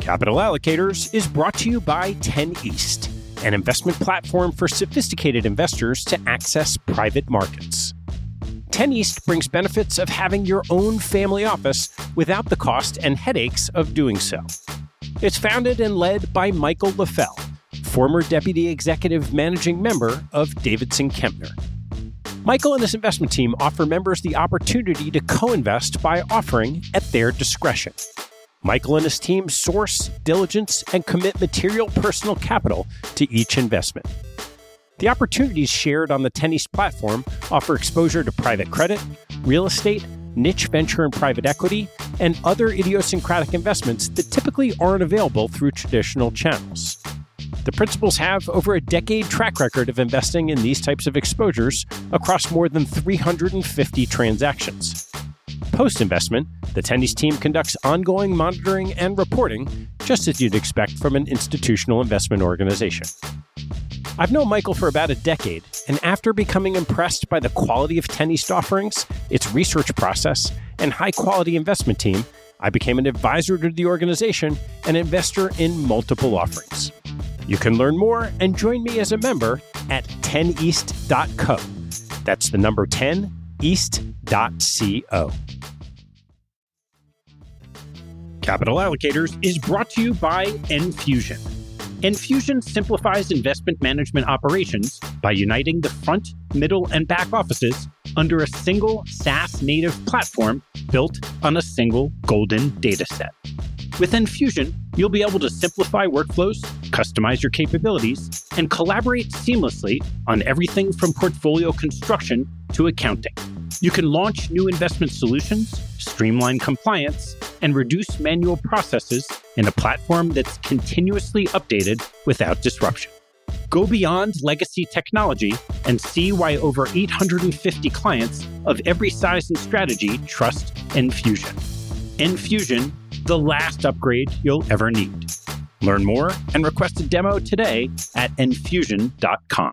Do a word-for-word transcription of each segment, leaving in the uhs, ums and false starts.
Capital Allocators is brought to you by ten East, an investment platform for sophisticated investors to access private markets. ten East brings benefits of having your own family office without the cost and headaches of doing so. It's founded and led by Michael LaFell, former Deputy Executive Managing Member of Davidson Kempner. Michael and his investment team offer members the opportunity to co-invest by offering at their discretion. Michael and his team source, diligence, and commit material personal capital to each investment. The opportunities shared on the ten East platform offer exposure to private credit, real estate, niche venture and private equity, and other idiosyncratic investments that typically aren't available through traditional channels. The principals have over a decade track record of investing in these types of exposures across more than three hundred fifty transactions. Post-investment, the ten East team conducts ongoing monitoring and reporting, just as you'd expect from an institutional investment organization. I've known Michael for about a decade, and after becoming impressed by the quality of ten East offerings, its research process, and high-quality investment team, I became an advisor to the organization and investor in multiple offerings. You can learn more and join me as a member at ten east dot co. That's the number ten east dot co. Capital Allocators is brought to you by Enfusion. Enfusion simplifies investment management operations by uniting the front, middle, and back offices under a single SaaS-native platform built on a single golden data set. With Enfusion, you'll be able to simplify workflows, customize your capabilities, and collaborate seamlessly on everything from portfolio construction to accounting. You can launch new investment solutions, streamline compliance, and reduce manual processes in a platform that's continuously updated without disruption. Go beyond legacy technology and see why over eight hundred fifty clients of every size and strategy trust Enfusion. Enfusion, the last upgrade you'll ever need. Learn more and request a demo today at enfusion dot com.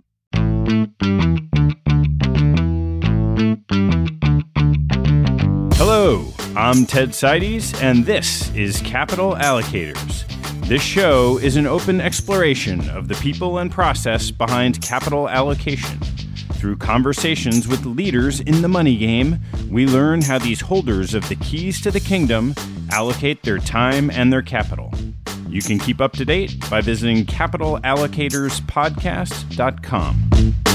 Hello, I'm Ted Seides, and this is Capital Allocators. This show is an open exploration of the people and process behind capital allocation. Through conversations with leaders in the money game, we learn how these holders of the keys to the kingdom allocate their time and their capital. You can keep up to date by visiting capital allocators podcast dot com.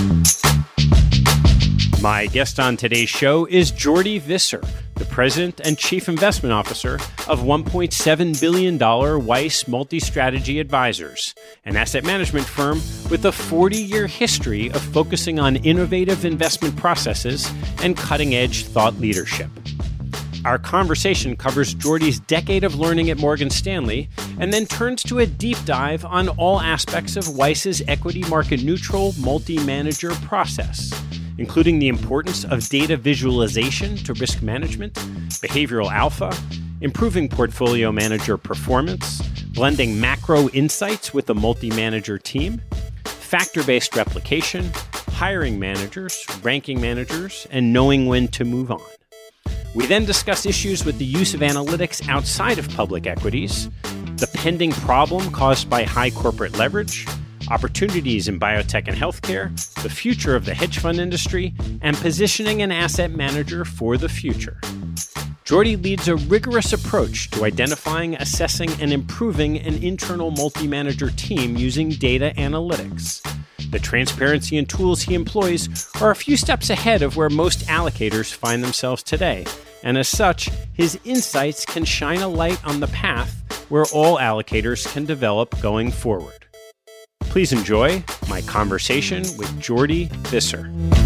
My guest on today's show is Jordi Visser, the President and Chief Investment Officer of one point seven billion dollars Weiss Multi-Strategy Advisors, an asset management firm with a forty-year history of focusing on innovative investment processes and cutting-edge thought leadership. Our conversation covers Jordi's decade of learning at Morgan Stanley and then turns to a deep dive on all aspects of Weiss's equity market neutral multi-manager process, including the importance of data visualization to risk management, behavioral alpha, improving portfolio manager performance, blending macro insights with a multi-manager team, factor-based replication, hiring managers, ranking managers, and knowing when to move on. We then discuss issues with the use of analytics outside of public equities, the pending problem caused by high corporate leverage, opportunities in biotech and healthcare, the future of the hedge fund industry, and positioning an asset manager for the future. Jordi leads a rigorous approach to identifying, assessing, and improving an internal multi-manager team using data analytics. The transparency and tools he employs are a few steps ahead of where most allocators find themselves today, and as such, his insights can shine a light on the path where all allocators can develop going forward. Please enjoy my conversation with Jordi Visser.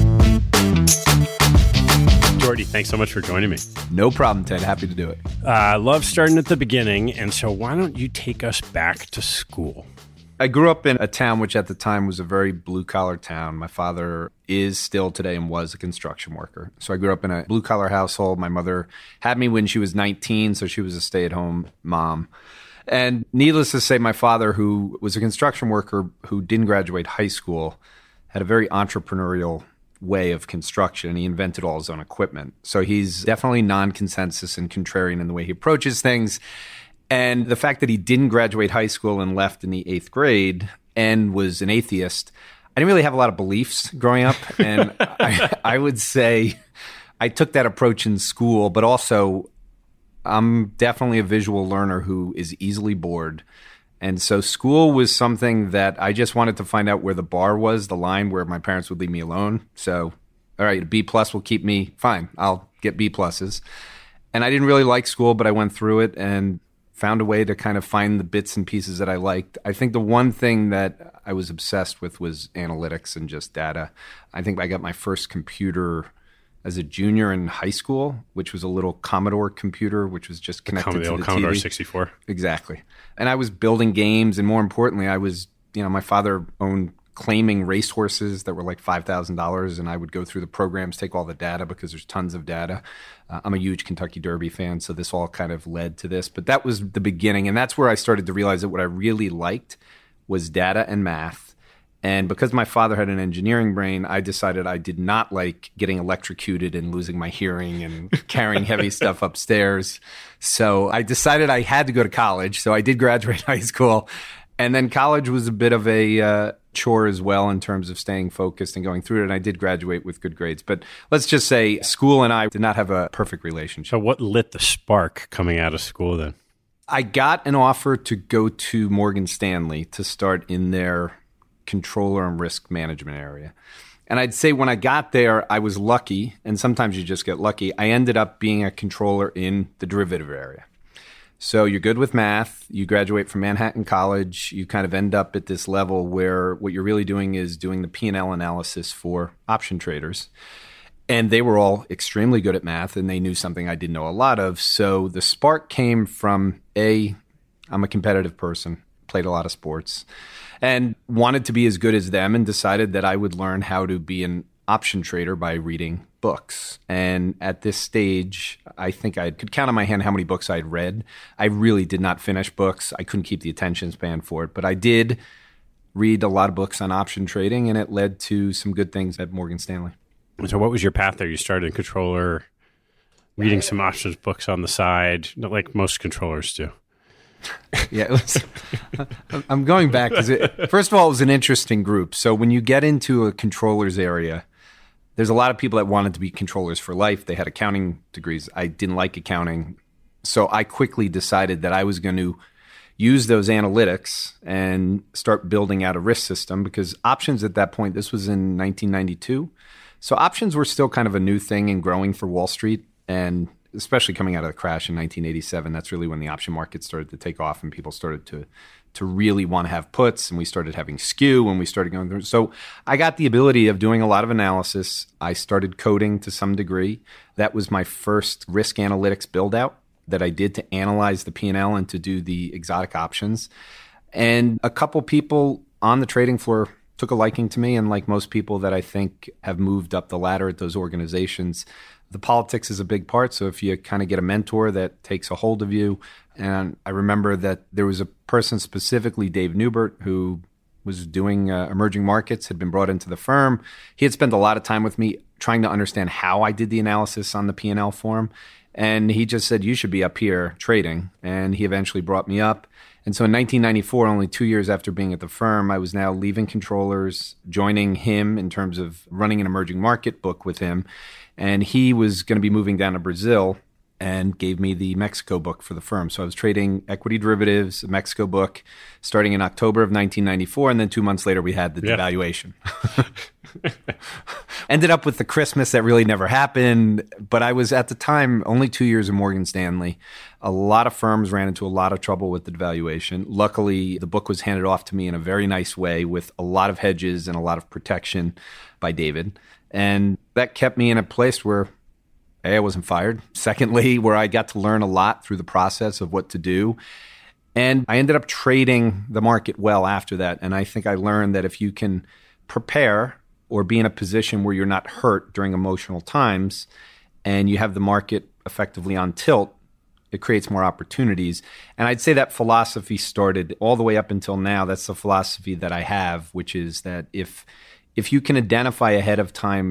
Jordi, thanks so much for joining me. No problem, Ted. Happy to do it. I uh, love starting at the beginning, and so why don't you take us back to school? I grew up in a town which at the time was a very blue-collar town. My father is still today and was a construction worker. So I grew up in a blue-collar household. My mother had me when she was nineteen, so she was a stay-at-home mom. And needless to say, my father, who was a construction worker who didn't graduate high school, had a very entrepreneurial way of construction, and he invented all his own equipment. So he's definitely non-consensus and contrarian in the way he approaches things. And the fact that he didn't graduate high school and left in the eighth grade and was an atheist, I didn't really have a lot of beliefs growing up. And I, I would say I took that approach in school, but also I'm definitely a visual learner who is easily bored. And so school was something that I just wanted to find out where the bar was, the line where my parents would leave me alone. So, all right, a B plus will keep me fine. I'll get B pluses. And I didn't really like school, but I went through it and found a way to kind of find the bits and pieces that I liked. I think the one thing that I was obsessed with was analytics and just data. I think I got my first computer as a junior in high school, which was a little Commodore computer, which was just connected Com- the to old the Commodore T V. sixty-four. Exactly. And I was building games, and more importantly, I was, you know, my father owned claiming racehorses that were like five thousand dollars, and I would go through the programs, take all the data because there's tons of data. Uh, I'm a huge Kentucky Derby fan, so this all kind of led to this. But that was the beginning, and that's where I started to realize that what I really liked was data and math. And because my father had an engineering brain, I decided I did not like getting electrocuted and losing my hearing and carrying heavy stuff upstairs. So I decided I had to go to college. So I did graduate high school. And then college was a bit of a uh, chore as well in terms of staying focused and going through it. And I did graduate with good grades. But let's just say school and I did not have a perfect relationship. So what lit the spark coming out of school then? I got an offer to go to Morgan Stanley to start in their controller and risk management area. And I'd say when I got there, I was lucky, and sometimes you just get lucky. I ended up being a controller in the derivative area. So you're good with math, you graduate from Manhattan College, you kind of end up at this level where what you're really doing is doing the P and L analysis for option traders. And they were all extremely good at math, and they knew something I didn't know a lot of. So the spark came from, A, I'm a competitive person, played a lot of sports, and wanted to be as good as them, and decided that I would learn how to be an option trader by reading books. And at this stage, I think I could count on my hand how many books I'd read. I really did not finish books. I couldn't keep the attention span for it, but I did read a lot of books on option trading, and it led to some good things at Morgan Stanley. So what was your path there? You started in controller, reading some options books on the side, like most controllers do. Yeah, it was, I'm going back because it, first of all, it was an interesting group. So when you get into a controller's area, there's a lot of people that wanted to be controllers for life. They had accounting degrees. I didn't like accounting. So I quickly decided that I was going to use those analytics and start building out a risk system, because options at that point, this was in nineteen ninety-two. So options were still kind of a new thing and growing for Wall Street. And especially coming out of the crash in nineteen eighty-seven, that's really when the option market started to take off and people started to to really want to have puts, and we started having skew and we started going through. So I got the ability of doing a lot of analysis. I started coding to some degree. That was my first risk analytics build out that I did to analyze the P and L and to do the exotic options. And a couple people on the trading floor took a liking to me, and like most people that I think have moved up the ladder at those organizations, the politics is a big part. So if you kind of get a mentor that takes a hold of you, and I remember that there was a person specifically, Dave Newbert, who was doing uh, emerging markets, had been brought into the firm. He had spent a lot of time with me trying to understand how I did the analysis on the P and L form. And he just said, you should be up here trading. And he eventually brought me up. And so in nineteen ninety-four, only two years after being at the firm, I was now leaving controllers, joining him in terms of running an emerging market book with him. And he was going to be moving down to Brazil and gave me the Mexico book for the firm. So I was trading equity derivatives, a Mexico book, starting in October of nineteen ninety-four. And then two months later, we had the yeah. devaluation. Ended up with the Christmas that really never happened. But I was, at the time, only two years in Morgan Stanley. A lot of firms ran into a lot of trouble with the devaluation. Luckily, the book was handed off to me in a very nice way with a lot of hedges and a lot of protection by David. And that kept me in a place where, A, I wasn't fired. Secondly, where I got to learn a lot through the process of what to do. And I ended up trading the market well after that. And I think I learned that if you can prepare or be in a position where you're not hurt during emotional times and you have the market effectively on tilt, it creates more opportunities. And I'd say that philosophy started all the way up until now. That's the philosophy that I have, which is that if if you can identify ahead of time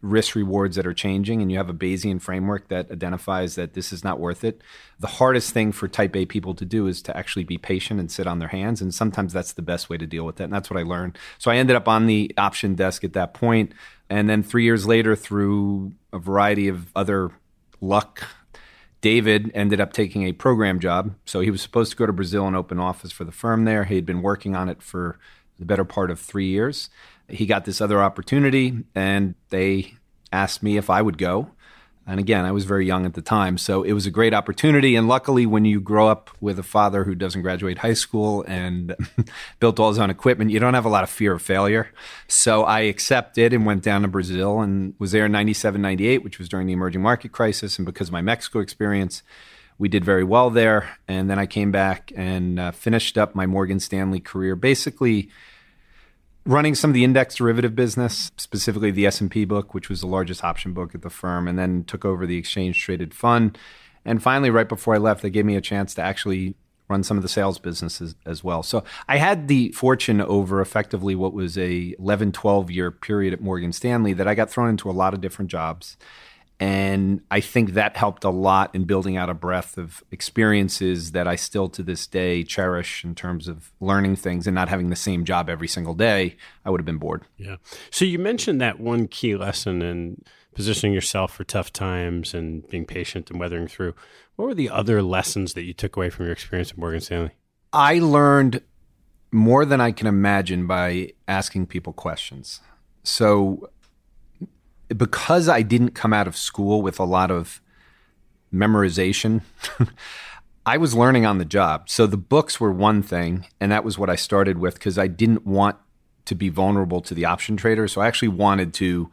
risk rewards that are changing and you have a Bayesian framework that identifies that this is not worth it, the hardest thing for type A people to do is to actually be patient and sit on their hands. And sometimes that's the best way to deal with that. And that's what I learned. So I ended up on the option desk at that point. And then three years later, through a variety of other luck, David ended up taking a program job. So he was supposed to go to Brazil and open office for the firm there. He had been working on it for the better part of three years. He got this other opportunity, and they asked me if I would go. And again, I was very young at the time, so it was a great opportunity. And luckily, when you grow up with a father who doesn't graduate high school and built all his own equipment, you don't have a lot of fear of failure. So I accepted and went down to Brazil and was there in ninety-seven, ninety-eight, which was during the emerging market crisis. And because of my Mexico experience, we did very well there. And then I came back and uh, finished up my Morgan Stanley career, basically running some of the index derivative business, specifically the S and P book, which was the largest option book at the firm, and then took over the exchange-traded fund. And finally, right before I left, they gave me a chance to actually run some of the sales businesses as well. So I had the fortune over effectively what was a eleven, twelve-year period at Morgan Stanley that I got thrown into a lot of different jobs. And I think that helped a lot in building out a breadth of experiences that I still to this day cherish in terms of learning things and not having the same job every single day. I would have been bored. Yeah. So you mentioned that one key lesson in positioning yourself for tough times and being patient and weathering through. What were the other lessons that you took away from your experience at Morgan Stanley? I learned more than I can imagine by asking people questions. So because I didn't come out of school with a lot of memorization, I was learning on the job. So the books were one thing, and that was what I started with because I didn't want to be vulnerable to the option traders. So I actually wanted to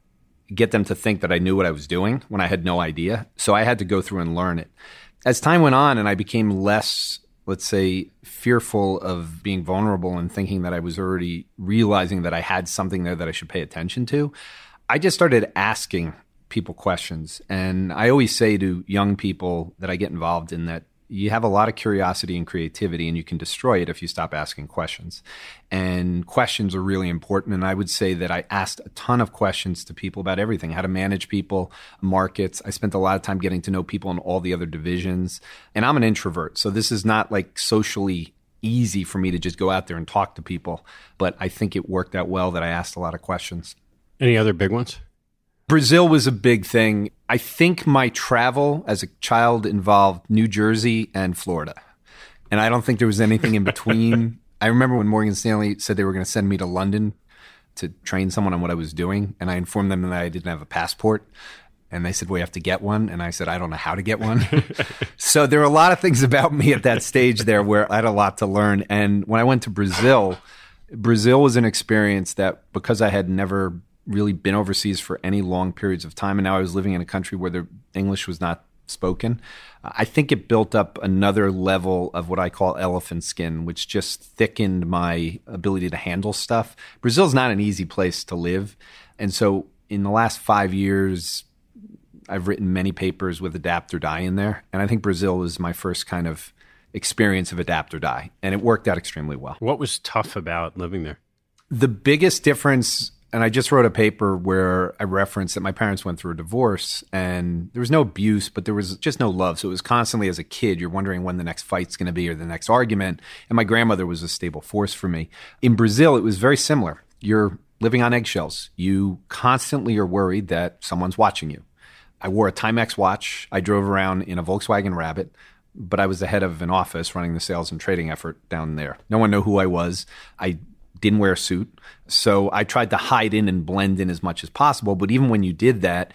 get them to think that I knew what I was doing when I had no idea. So I had to go through and learn it. As time went on and I became less, let's say, fearful of being vulnerable and thinking that I was already realizing that I had something there that I should pay attention to, I just started asking people questions. And I always say to young people that I get involved in that you have a lot of curiosity and creativity and you can destroy it if you stop asking questions. And questions are really important. And I would say that I asked a ton of questions to people about everything, how to manage people, markets. I spent a lot of time getting to know people in all the other divisions. And I'm an introvert. So this is not like socially easy for me to just go out there and talk to people. But I think it worked out well that I asked a lot of questions. Any other big ones? Brazil was a big thing. I think my travel as a child involved New Jersey and Florida. And I don't think there was anything in between. I remember when Morgan Stanley said they were going to send me to London to train someone on what I was doing. And I informed them that I didn't have a passport. And they said, well, you have to get one. And I said, I don't know how to get one. So there were a lot of things about me at that stage there where I had a lot to learn. And when I went to Brazil, Brazil was an experience that because I had never really been overseas for any long periods of time, and now I was living in a country where the English was not spoken, I think it built up another level of what I call elephant skin, which just thickened my ability to handle stuff. Brazil's not an easy place to live. And so in the last five years, I've written many papers with adapt or die in there. And I think Brazil was my first kind of experience of adapt or die. And it worked out extremely well. What was tough about living there? The biggest difference, and I just wrote a paper where I referenced that my parents went through a divorce and there was no abuse, but there was just no love. So it was constantly as a kid, you're wondering when the next fight's going to be or the next argument. And my grandmother was a stable force for me. In Brazil, it was very similar. You're living on eggshells. You constantly are worried that someone's watching you. I wore a Timex watch. I drove around in a Volkswagen Rabbit, but I was the head of an office running the sales and trading effort down there. No one knew who I was. I didn't wear a suit. So I tried to hide in and blend in as much as possible. But even when you did that,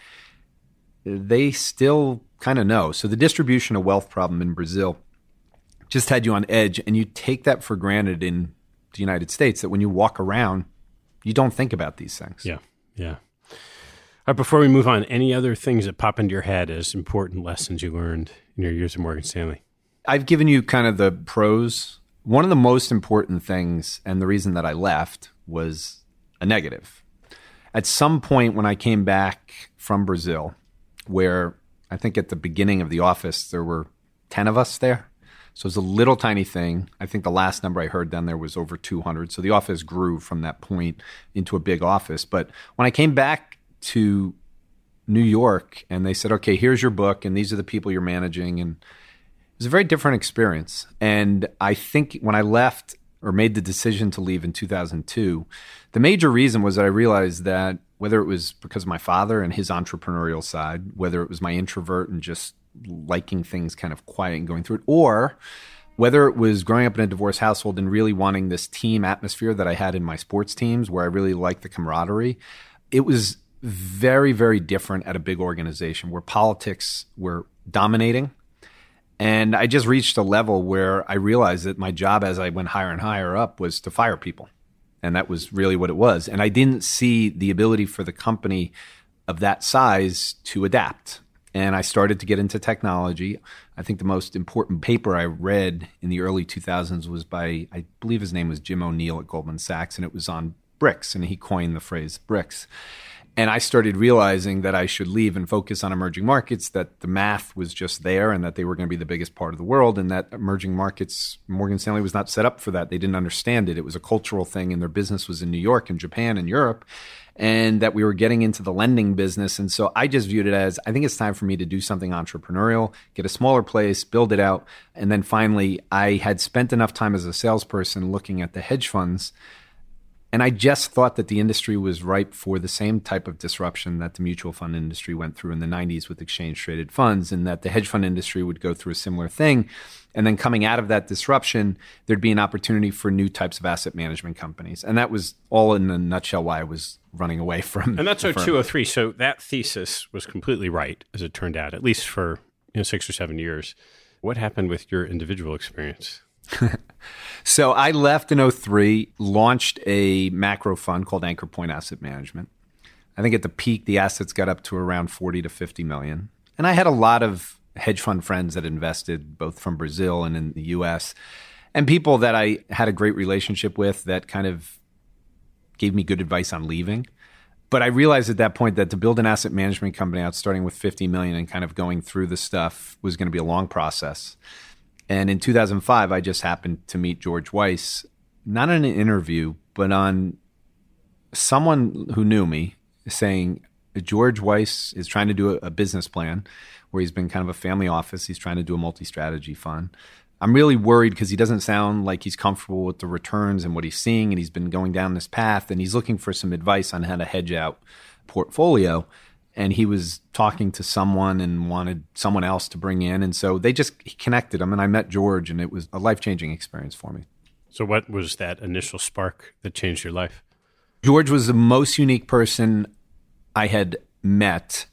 they still kind of know. So the distribution of wealth problem in Brazil just had you on edge. And you take that for granted in the United States, that when you walk around, you don't think about these things. Yeah, yeah. All right, before we move on, any other things that pop into your head as important lessons you learned in your years at Morgan Stanley? I've given you kind of the pros. One of the most important things, and the reason that I left, was a negative. At some point when I came back from Brazil, where I think at the beginning of the office, there were ten of us there. So it was a little tiny thing. I think the last number I heard down there was over two hundred. So the office grew from that point into a big office. But when I came back to New York and they said, okay, here's your book and these are the people you're managing. And it was a very different experience. And I think when I left or made the decision to leave in two thousand two, the major reason was that I realized that whether it was because of my father and his entrepreneurial side, whether it was my introvert and just liking things kind of quiet and going through it, or whether it was growing up in a divorced household and really wanting this team atmosphere that I had in my sports teams where I really liked the camaraderie, it was very, very different at a big organization where politics were dominating. And I just reached a level where I realized that my job as I went higher and higher up was to fire people. And that was really what it was. And I didn't see the ability for the company of that size to adapt. And I started to get into technology. I think the most important paper I read in the early two thousands was by, I believe his name was Jim O'Neill at Goldman Sachs, and it was on bricks. And he coined the phrase bricks. And I started realizing that I should leave and focus on emerging markets, that the math was just there and that they were going to be the biggest part of the world, and that emerging markets, Morgan Stanley was not set up for that. They didn't understand it. It was a cultural thing, and their business was in New York and Japan and Europe, and that we were getting into the lending business. And so I just viewed it as, I think it's time for me to do something entrepreneurial, get a smaller place, build it out. And then finally, I had spent enough time as a salesperson looking at the hedge funds. And I just thought that the industry was ripe for the same type of disruption that the mutual fund industry went through in the nineties with exchange-traded funds, and that the hedge fund industry would go through a similar thing. And then coming out of that disruption, there'd be an opportunity for new types of asset management companies. And that was all in a nutshell why I was running away from And that's the oh firm. two oh three. So that thesis was completely right, as it turned out, at least for you know six or seven years. What happened with your individual experience? So I left in oh three, launched a macro fund called Anchor Point Asset Management. I think at the peak, the assets got up to around forty to fifty million. And I had a lot of hedge fund friends that invested both from Brazil and in the U S, and people that I had a great relationship with that kind of gave me good advice on leaving. But I realized at that point that to build an asset management company out starting with fifty million and kind of going through the stuff was going to be a long process. And in two thousand five, I just happened to meet George Weiss, not in an interview, but on someone who knew me saying, George Weiss is trying to do a business plan where he's been kind of a family office. He's trying to do a multi-strategy fund. I'm really worried because he doesn't sound like he's comfortable with the returns and what he's seeing, and he's been going down this path, and he's looking for some advice on how to hedge out portfolio. And he was talking to someone and wanted someone else to bring in. And so they just connected him, and I met George, and it was a life-changing experience for me. So what was that initial spark that changed your life? George was the most unique person I had met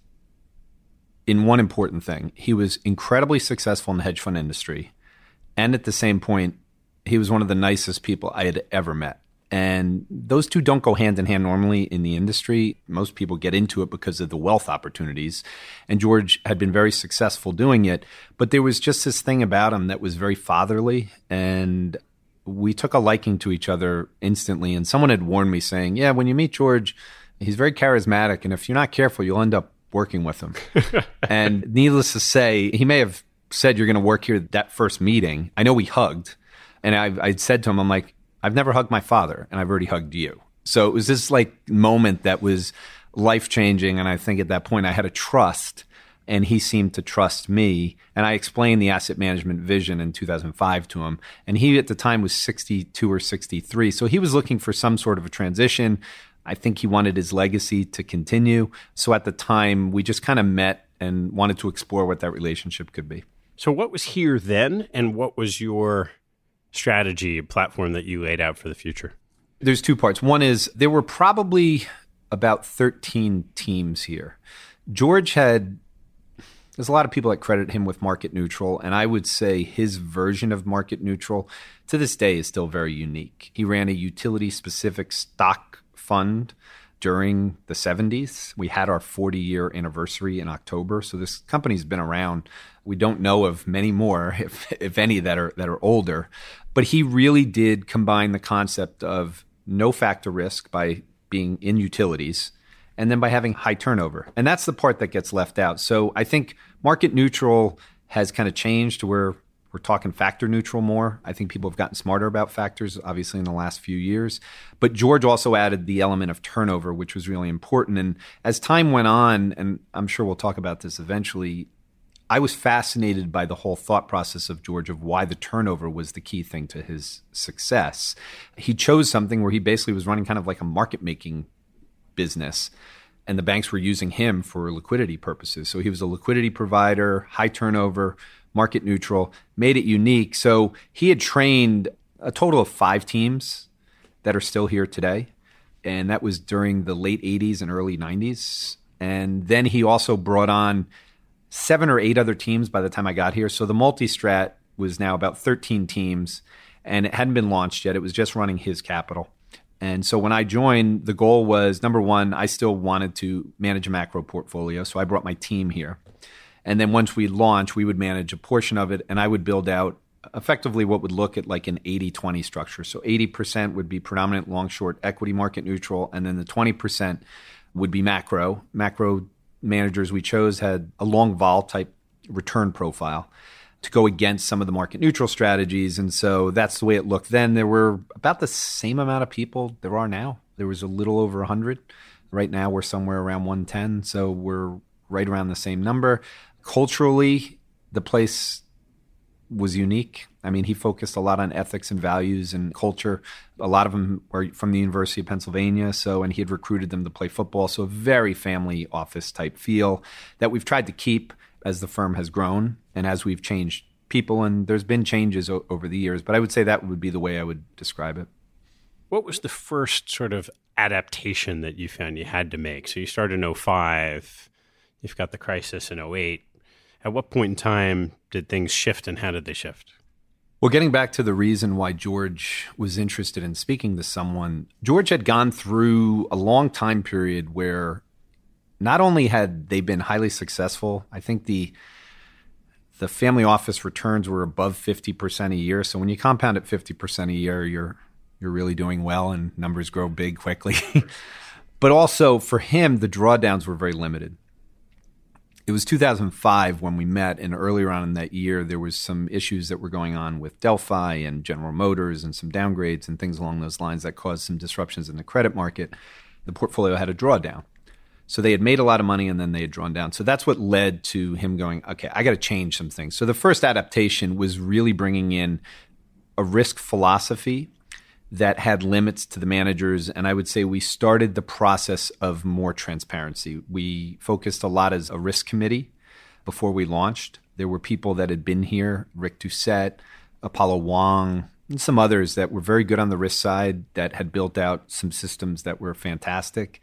in one important thing. He was incredibly successful in the hedge fund industry. And at the same point, he was one of the nicest people I had ever met. And those two don't go hand in hand normally in the industry. Most people get into it because of the wealth opportunities. And George had been very successful doing it. But there was just this thing about him that was very fatherly. And we took a liking to each other instantly. And someone had warned me saying, yeah, when you meet George, he's very charismatic. And if you're not careful, you'll end up working with him. And needless to say, he may have said, you're going to work here that first meeting. I know we hugged. And I I'd said to him, I'm like, I've never hugged my father, and I've already hugged you. So it was this like moment that was life-changing. And I think at that point I had a trust, and he seemed to trust me. And I explained the asset management vision in two thousand five to him. And he at the time was sixty-two or sixty-three. So he was looking for some sort of a transition. I think he wanted his legacy to continue. So at the time, we just kind of met and wanted to explore what that relationship could be. So what was here then, and what was your strategy platform that you laid out for the future? There's two parts. One is there were probably about thirteen teams here. George had, there's a lot of people that credit him with market neutral, and I would say his version of market neutral to this day is still very unique. He ran a utility-specific stock fund during the seventies. We had our forty-year anniversary in October, so this company's been around. We don't know of many more, if if any, that are that are older. But he really did combine the concept of no factor risk by being in utilities, and then by having high turnover. And that's the part that gets left out. So I think market neutral has kind of changed to where We're talking factor neutral more. I think people have gotten smarter about factors, obviously, in the last few years. But George also added the element of turnover, which was really important. And as time went on, and I'm sure we'll talk about this eventually, I was fascinated by the whole thought process of George of why the turnover was the key thing to his success. He chose something where he basically was running kind of like a market-making business, and the banks were using him for liquidity purposes. So he was a liquidity provider, high turnover, market neutral, made it unique. So he had trained a total of five teams that are still here today. And that was during the late eighties and early nineties. And then he also brought on seven or eight other teams by the time I got here. So the multi-strat was now about thirteen teams, and it hadn't been launched yet. It was just running his capital. And so when I joined, the goal was, number one, I still wanted to manage a macro portfolio. So I brought my team here. And then once we launched, we would manage a portion of it, and I would build out effectively what would look at like an eighty twenty structure. So eighty percent would be predominant long-short equity market neutral, and then the twenty percent would be macro. Macro managers we chose had a long vol type return profile to go against some of the market neutral strategies. And so that's the way it looked then. There were about the same amount of people there are now. There was a little over one hundred. Right now we're somewhere around one ten, so we're right around the same number. Culturally, the place was unique. I mean, he focused a lot on ethics and values and culture. A lot of them are from the University of Pennsylvania, so and he had recruited them to play football. So a very family office type feel that we've tried to keep as the firm has grown and as we've changed people. And there's been changes o- over the years, but I would say that would be the way I would describe it. What was the first sort of adaptation that you found you had to make? So you started in oh five, you've got the crisis in oh eight. At what point in time did things shift, and how did they shift? Well, getting back to the reason why George was interested in speaking to someone, George had gone through a long time period where not only had they been highly successful, I think the the family office returns were above fifty percent a year. So when you compound at fifty percent a year, you're you're really doing well and numbers grow big quickly. But also for him, the drawdowns were very limited. It was two thousand five when we met, and earlier on in that year, there was some issues that were going on with Delphi and General Motors and some downgrades and things along those lines that caused some disruptions in the credit market. The portfolio had a drawdown. So they had made a lot of money and then they had drawn down. So that's what led to him going, okay, I got to change some things. So the first adaptation was really bringing in a risk philosophy that had limits to the managers. And I would say we started the process of more transparency. We focused a lot as a risk committee before we launched. There were people that had been here, Rick Doucette, Apollo Wong, and some others that were very good on the risk side that had built out some systems that were fantastic.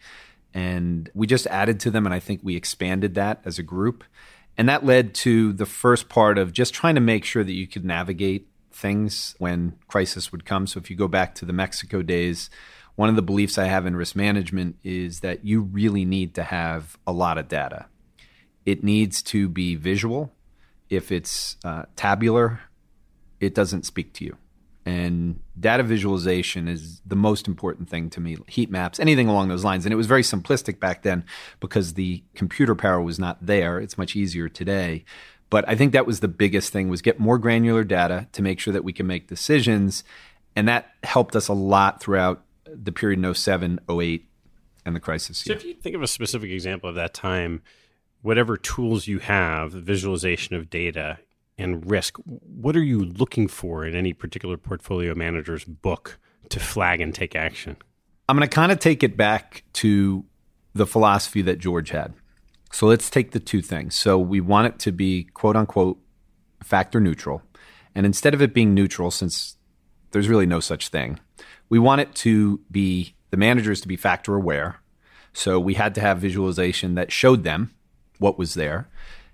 And we just added to them, and I think we expanded that as a group. And that led to the first part of just trying to make sure that you could navigate things when crisis would come. So if you go back to the Mexico days, one of the beliefs I have in risk management is that you really need to have a lot of data. It needs to be visual. If it's uh, tabular, it doesn't speak to you. And data visualization is the most important thing to me. Heat maps, anything along those lines. And it was very simplistic back then because the computer power was not there. It's much easier today. But I think that was the biggest thing, was get more granular data to make sure that we can make decisions. And that helped us a lot throughout the period in oh seven, oh eight, and the crisis. So if you think of a specific example of that time, whatever tools you have, the visualization of data and risk, what are you looking for in any particular portfolio manager's book to flag and take action? I'm going to kind of take it back to the philosophy that George had. So let's take the two things. So we want it to be quote unquote factor neutral. And instead of it being neutral, since there's really no such thing, we want it to be the managers to be factor aware. So we had to have visualization that showed them what was there.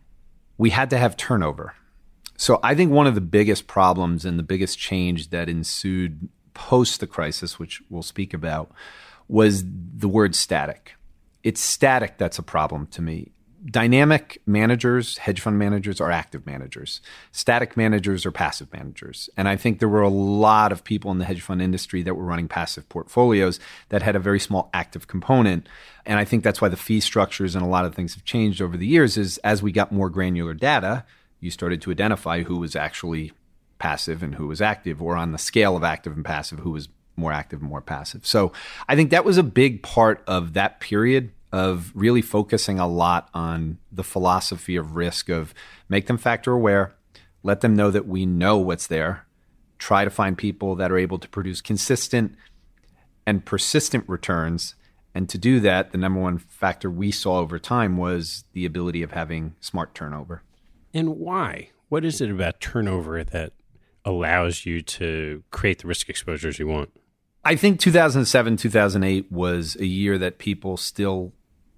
We had to have turnover. So I think one of the biggest problems and the biggest change that ensued post the crisis, which we'll speak about, was the word static. It's static that's a problem to me. Dynamic managers, hedge fund managers, are active managers. Static managers are passive managers. And I think there were a lot of people in the hedge fund industry that were running passive portfolios that had a very small active component. And I think that's why the fee structures and a lot of things have changed over the years, is as we got more granular data, you started to identify who was actually passive and who was active, or on the scale of active and passive, who was more active and more passive. So I think that was a big part of that period of really focusing a lot on the philosophy of risk, of make them factor aware, let them know that we know what's there, try to find people that are able to produce consistent and persistent returns. And to do that, the number one factor we saw over time was the ability of having smart turnover. And why? What is it about turnover that allows you to create the risk exposures you want? I think two thousand seven, two thousand eight was a year that people still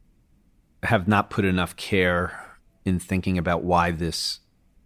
have not put enough care in thinking about why this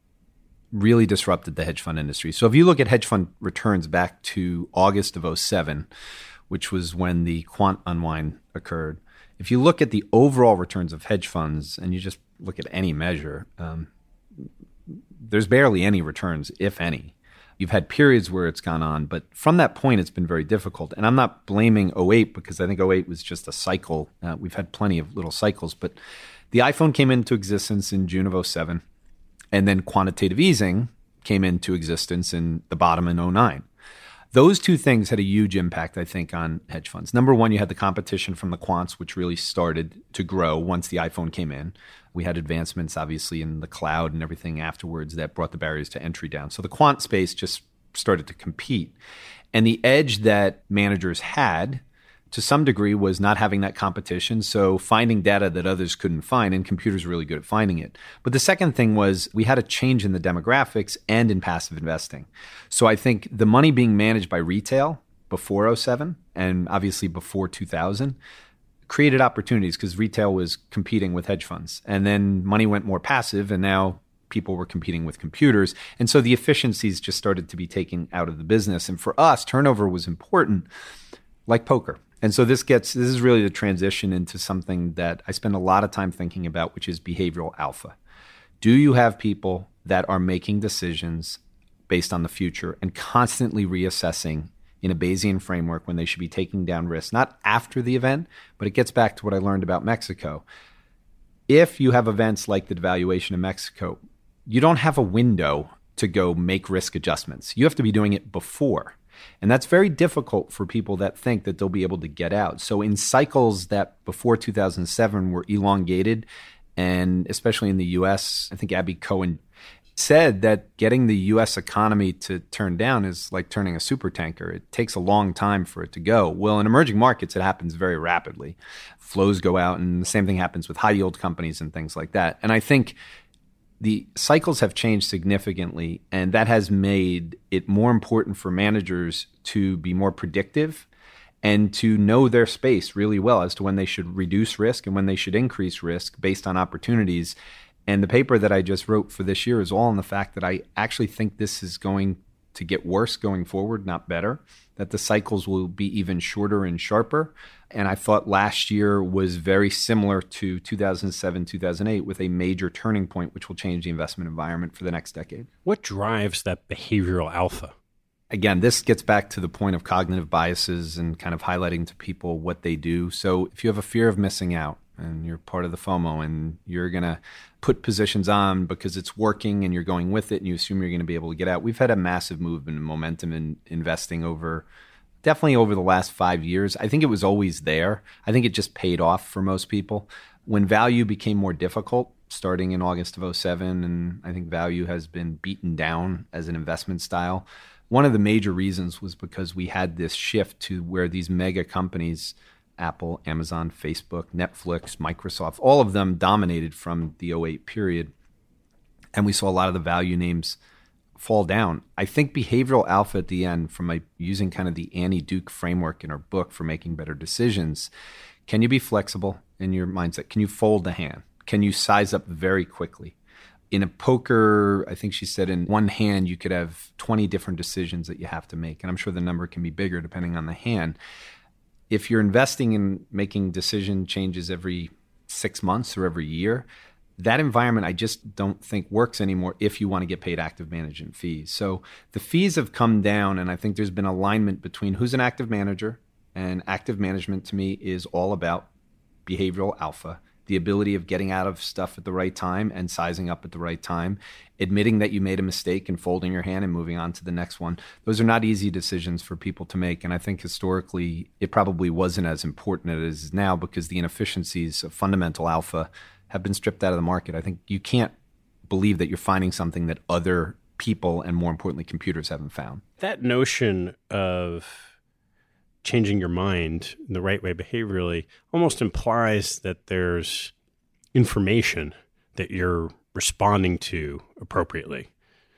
really disrupted the hedge fund industry. So if you look at hedge fund returns back to August of oh seven, which was when the quant unwind occurred, if you look at the overall returns of hedge funds and you just look at any measure, um, there's barely any returns, if any. You've had periods where it's gone on, but from that point, it's been very difficult. And I'm not blaming oh eight, because I think oh eight was just a cycle. Uh, we've had plenty of little cycles, but the iPhone came into existence in June of oh seven, and then quantitative easing came into existence in the bottom in oh nine. Those two things had a huge impact, I think, on hedge funds. Number one, you had the competition from the quants, which really started to grow once the iPhone came in. We had advancements, obviously, in the cloud and everything afterwards that brought the barriers to entry down. So the quant space just started to compete. And the edge that managers had, to some degree, was not having that competition. So finding data that others couldn't find, and computers are really good at finding it. But the second thing was we had a change in the demographics and in passive investing. So I think the money being managed by retail before oh seven and obviously before two thousand created opportunities, because retail was competing with hedge funds. And then money went more passive, and now people were competing with computers. And so the efficiencies just started to be taken out of the business. And for us, turnover was important, like poker. And so this gets, this is really the transition into something that I spend a lot of time thinking about, which is behavioral alpha. Do you have people that are making decisions based on the future and constantly reassessing in a Bayesian framework when they should be taking down risks, not after the event, but it gets back to what I learned about Mexico. If you have events like the devaluation of Mexico, you don't have a window to go make risk adjustments. You have to be doing it before. And that's very difficult for people that think that they'll be able to get out. So in cycles that before two thousand seven were elongated, and especially in the U S, I think Abby Cohen said that getting the U S economy to turn down is like turning a super tanker. It takes a long time for it to go. Well, in emerging markets, it happens very rapidly. Flows go out, and the same thing happens with high yield companies and things like that. And I think the cycles have changed significantly, and that has made it more important for managers to be more predictive and to know their space really well as to when they should reduce risk and when they should increase risk based on opportunities. And the paper that I just wrote for this year is all on the fact that I actually think this is going to get worse going forward, not better, that the cycles will be even shorter and sharper. And I thought last year was very similar to two thousand seven, two thousand eight, with a major turning point, which will change the investment environment for the next decade. What drives that behavioral alpha? Again, this gets back to the point of cognitive biases and kind of highlighting to people what they do. So if you have a fear of missing out and you're part of the FOMO and you're going to put positions on because it's working and you're going with it and you assume you're going to be able to get out. We've had a massive movement and momentum in investing over, definitely over the last five years. I think it was always there. I think it just paid off for most people. When value became more difficult, starting in August of oh seven, and I think value has been beaten down as an investment style, one of the major reasons was because we had this shift to where these mega companies, Apple, Amazon, Facebook, Netflix, Microsoft, all of them dominated from the oh eight period. And we saw a lot of the value names fall down. I think behavioral alpha at the end, from my using kind of the Annie Duke framework in her book for making better decisions, can you be flexible in your mindset? Can you fold the hand? Can you size up very quickly? In a poker, I think she said in one hand, you could have twenty different decisions that you have to make. And I'm sure the number can be bigger depending on the hand. If you're investing in making decision changes every six months or every year, that environment I just don't think works anymore if you want to get paid active management fees. So the fees have come down, and I think there's been alignment between who's an active manager, and active management to me is all about behavioral alpha. the ability of getting out of stuff at the right time and sizing up at the right time, admitting that you made a mistake and folding your hand and moving on to the next one. Those are not easy decisions for people to make. And I think historically, it probably wasn't as important as it is now because the inefficiencies of fundamental alpha have been stripped out of the market. I think you can't believe that you're finding something that other people and more importantly, computers haven't found. That notion of changing your mind in the right way behaviorally almost implies that there's information that you're responding to appropriately.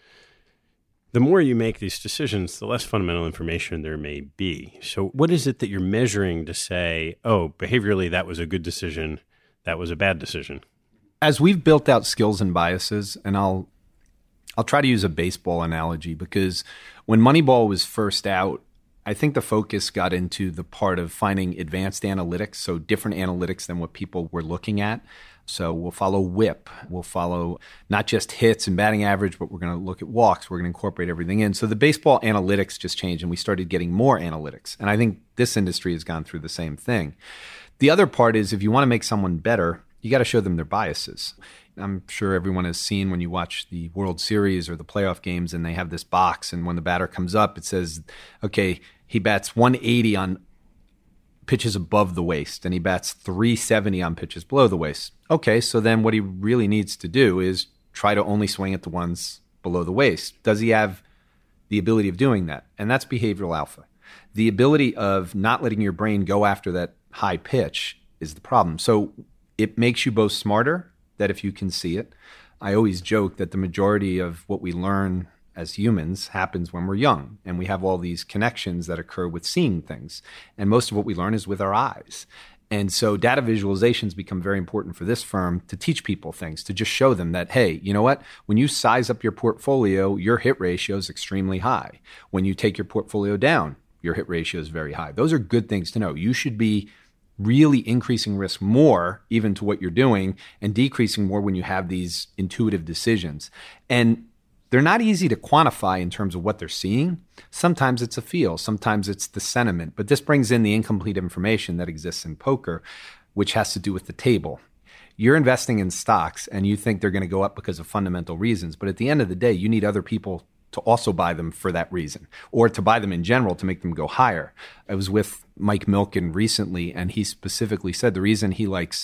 The more you make these decisions, the less fundamental information there may be. So what is it that you're measuring to say, oh, behaviorally, that was a good decision, that was a bad decision? As we've built out skills and biases, and I'll I'll try to use a baseball analogy because when Moneyball was first out, I think the focus got into the part of finding advanced analytics, so different analytics than what people were looking at. So we'll follow whip. We'll follow not just hits and batting average, but we're going to look at walks. We're going to incorporate everything in. So the baseball analytics just changed, and we started getting more analytics. And I think this industry has gone through the same thing. The other part is if you want to make someone better, you got to show them their biases. I'm sure everyone has seen when you watch the World Series or the playoff games and they have this box, and when the batter comes up, it says, okay, he bats one eighty on pitches above the waist and he bats three seventy on pitches below the waist. Okay, so then what he really needs to do is try to only swing at the ones below the waist. Does he have the ability of doing that? And that's behavioral alpha. The ability of not letting your brain go after that high pitch is the problem. So it makes you both smarter, that if you can see it. I always joke that the majority of what we learn as humans happens when we're young, and we have all these connections that occur with seeing things. And most of what we learn is with our eyes. And so data visualizations become very important for this firm to teach people things, to just show them that, hey, you know what? When you size up your portfolio, your hit ratio is extremely high. When you take your portfolio down, your hit ratio is very high. Those are good things to know. You should be really increasing risk more even to what you're doing and decreasing more when you have these intuitive decisions. And they're not easy to quantify in terms of what they're seeing. Sometimes it's a feel, sometimes it's the sentiment, but this brings in the incomplete information that exists in poker, which has to do with the table. You're investing in stocks and you think they're going to go up because of fundamental reasons, but at the end of the day, you need other people to also buy them for that reason, or to buy them in general to make them go higher. I was with Mike Milken recently, and he specifically said the reason he likes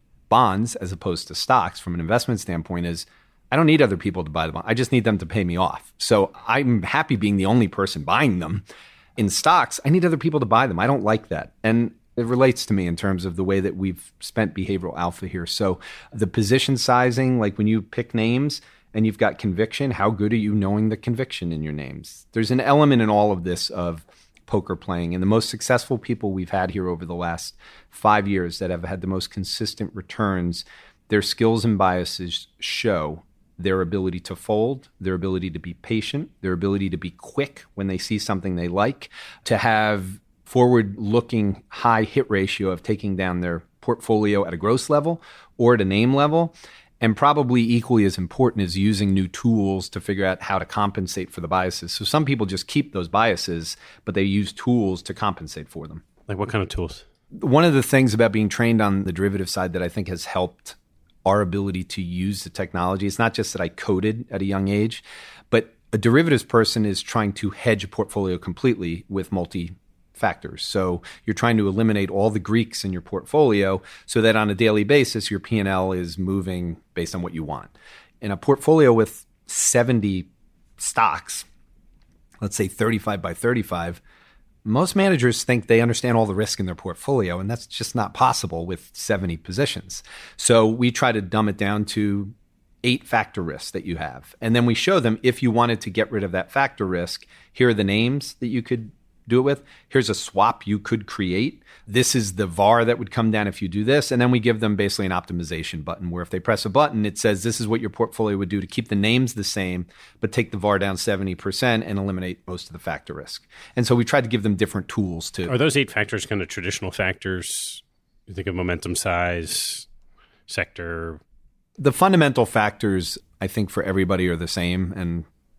bonds as opposed to stocks from an investment standpoint is I don't need other people to buy the bond. I just need them to pay me off. So I'm happy being the only person buying them. In stocks, I need other people to buy them. I don't like that. And it relates to me in terms of the way that we've spent behavioral alpha here. So the position sizing, like when you pick names, and you've got conviction, how good are you knowing the conviction in your names? There's an element in all of this of poker playing. And the most successful people we've had here over the last five years that have had the most consistent returns, their skills and biases show their ability to fold, their ability to be patient, their ability to be quick when they see something they like, to have forward-looking high hit ratio of taking down their portfolio at a gross level or at a name level. And probably equally as important is using new tools to figure out how to compensate for the biases. So some people just keep those biases, but they use tools to compensate for them. Like what kind of tools? One of the things about being trained on the derivative side that I think has helped our ability to use the technology, it's not just that I coded at a young age, but a derivatives person is trying to hedge a portfolio completely with multi factors. So you're trying to eliminate all the Greeks in your portfolio so that on a daily basis, your P and L is moving based on what you want. In a portfolio with seventy stocks, let's say thirty-five by thirty-five, most managers think they understand all the risk in their portfolio, and that's just not possible with seventy positions. So we try to dumb it down to eight factor risks that you have. And then we show them if you wanted to get rid of that factor risk, here are the names that you could do it with. Here's a swap you could create. This is the V A R that would come down if you do this. And then we give them basically an optimization button where if they press a button, it says this is what your portfolio would do to keep the names the same, but take the V A R down seventy percent and eliminate most of the factor risk. And so we tried to give them different tools to. Are those eight factors kind of traditional factors? You think of momentum, size, sector? The fundamental factors, I think for everybody are the same. And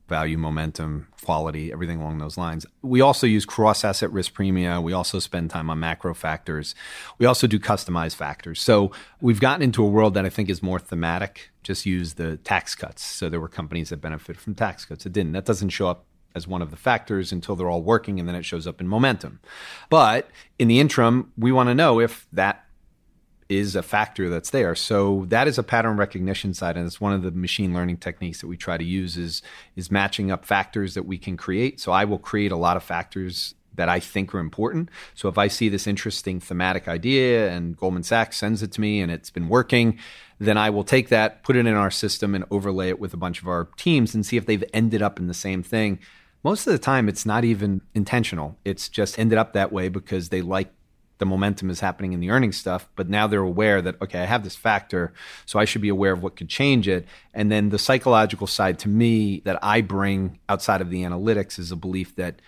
value, momentum, quality, everything along those lines. We also use cross-asset risk premia. We also spend time on macro factors. We also do customized factors. So we've gotten into a world that I think is more thematic. Just use the tax cuts. So there were companies that benefited from tax cuts. It didn't. That doesn't show up as one of the factors until they're all working, and then it shows up in momentum. But in the interim, we want to know if that is a factor that's there. So that is a pattern recognition side, and it's one of the machine learning techniques that we try to use is, is matching up factors that we can create. So I will create a lot of factors that I think are important. So if I see this interesting thematic idea and Goldman Sachs sends it to me and it's been working, then I will take that, put it in our system and overlay it with a bunch of our teams and see if they've ended up in the same thing. Most of the time, it's not even intentional. It's just ended up that way because they like the momentum is happening in the earnings stuff, but now they're aware that, okay, I have this factor, so I should be aware of what could change it. And then the psychological side to me that I bring outside of the analytics is a belief that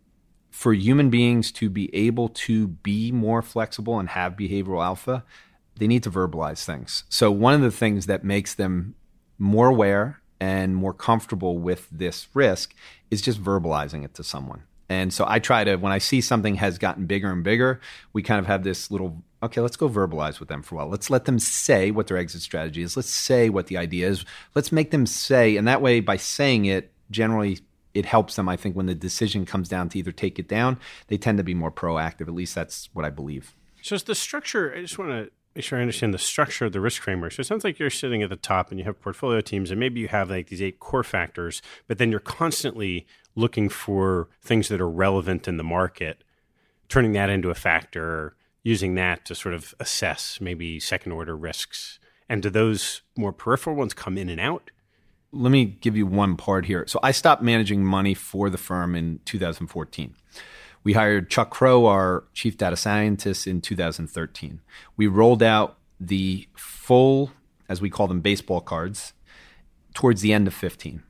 for human beings to be able to be more flexible and have behavioral alpha, they need to verbalize things. So one of the things that makes them more aware and more comfortable with this risk is just verbalizing it to someone. And so I try to, when I see something has gotten bigger and bigger, we kind of have this little, okay, let's go verbalize with them for a while. Let's let them say what their exit strategy is. Let's say what the idea is. Let's make them say, and that way by saying it, generally it helps them, I think, when the decision comes down to either take it down, they tend to be more proactive. At least that's what I believe. So it's the structure, I just want to make sure I understand the structure of the risk framework. So it sounds like you're sitting at the top and you have portfolio teams and maybe you have like these eight core factors, but then you're constantly looking for things that are relevant in the market, turning that into a factor, using that to sort of assess maybe second order risks. And do those more peripheral ones come in and out? Let me give you one part here. So I stopped managing money for the firm in two thousand fourteen. We hired Chuck Crow, our chief data scientist, in two thousand thirteen. We rolled out the full, as we call them, baseball cards towards the end of fifteen.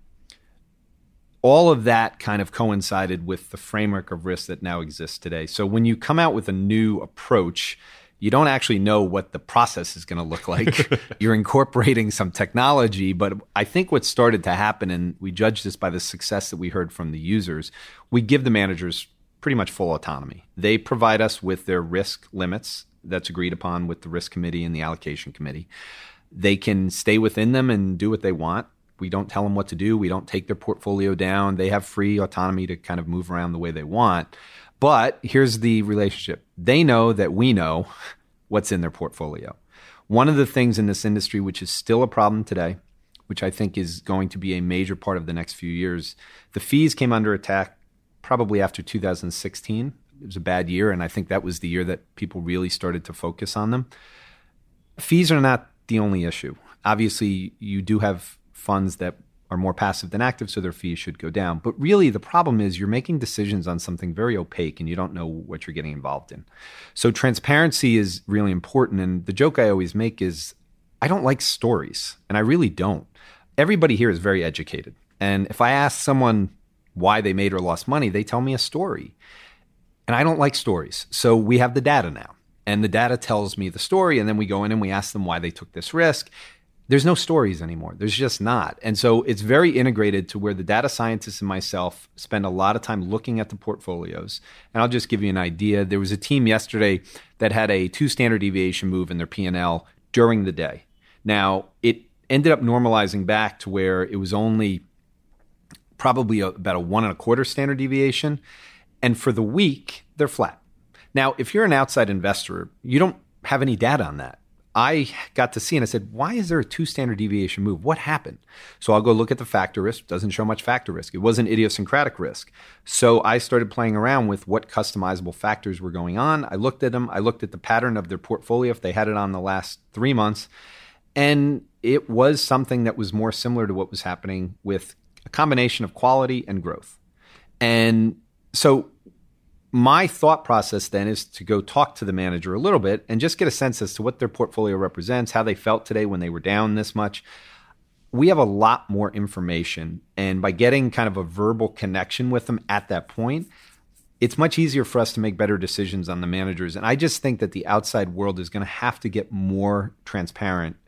All of that kind of coincided with the framework of risk that now exists today. So when you come out with a new approach, you don't actually know what the process is going to look like. You're incorporating some technology, but I think what started to happen, and we judge this by the success that we heard from the users, we give the managers pretty much full autonomy. They provide us with their risk limits that's agreed upon with the risk committee and the allocation committee. They can stay within them and do what they want. We don't tell them what to do. We don't take their portfolio down. They have free autonomy to kind of move around the way they want. But here's the relationship. They know that we know what's in their portfolio. One of the things in this industry, which is still a problem today, which I think is going to be a major part of the next few years, the fees came under attack probably after two thousand sixteen. It was a bad year, and I think that was the year that people really started to focus on them. Fees are not the only issue. Obviously, you do have funds that are more passive than active, so their fees should go down. But really, the problem is you're making decisions on something very opaque, and you don't know what you're getting involved in. So transparency is really important, and the joke I always make is I don't like stories, and I really don't. Everybody here is very educated, and if I ask someone why they made or lost money, they tell me a story. And I don't like stories. So we have the data now. And the data tells me the story, and then we go in and we ask them why they took this risk. There's no stories anymore. There's just not. And so it's very integrated to where the data scientists and myself spend a lot of time looking at the portfolios. And I'll just give you an idea. There was a team yesterday that had a two standard deviation move in their P and L during the day. Now, it ended up normalizing back to where it was only probably a, about a one and a quarter standard deviation. And for the week, they're flat. Now, if you're an outside investor, you don't have any data on that. I got to see and I said, why is there a two standard deviation move? What happened? So I'll go look at the factor risk. Doesn't show much factor risk. It wasn't idiosyncratic risk. So I started playing around with what customizable factors were going on. I looked at them. I looked at the pattern of their portfolio if they had it on the last three months. And it was something that was more similar to what was happening with a combination of quality and growth. And so my thought process then is to go talk to the manager a little bit and just get a sense as to what their portfolio represents, how they felt today when they were down this much. We have a lot more information. And by getting kind of a verbal connection with them at that point, it's much easier for us to make better decisions on the managers. And I just think that the outside world is going to have to get more transparent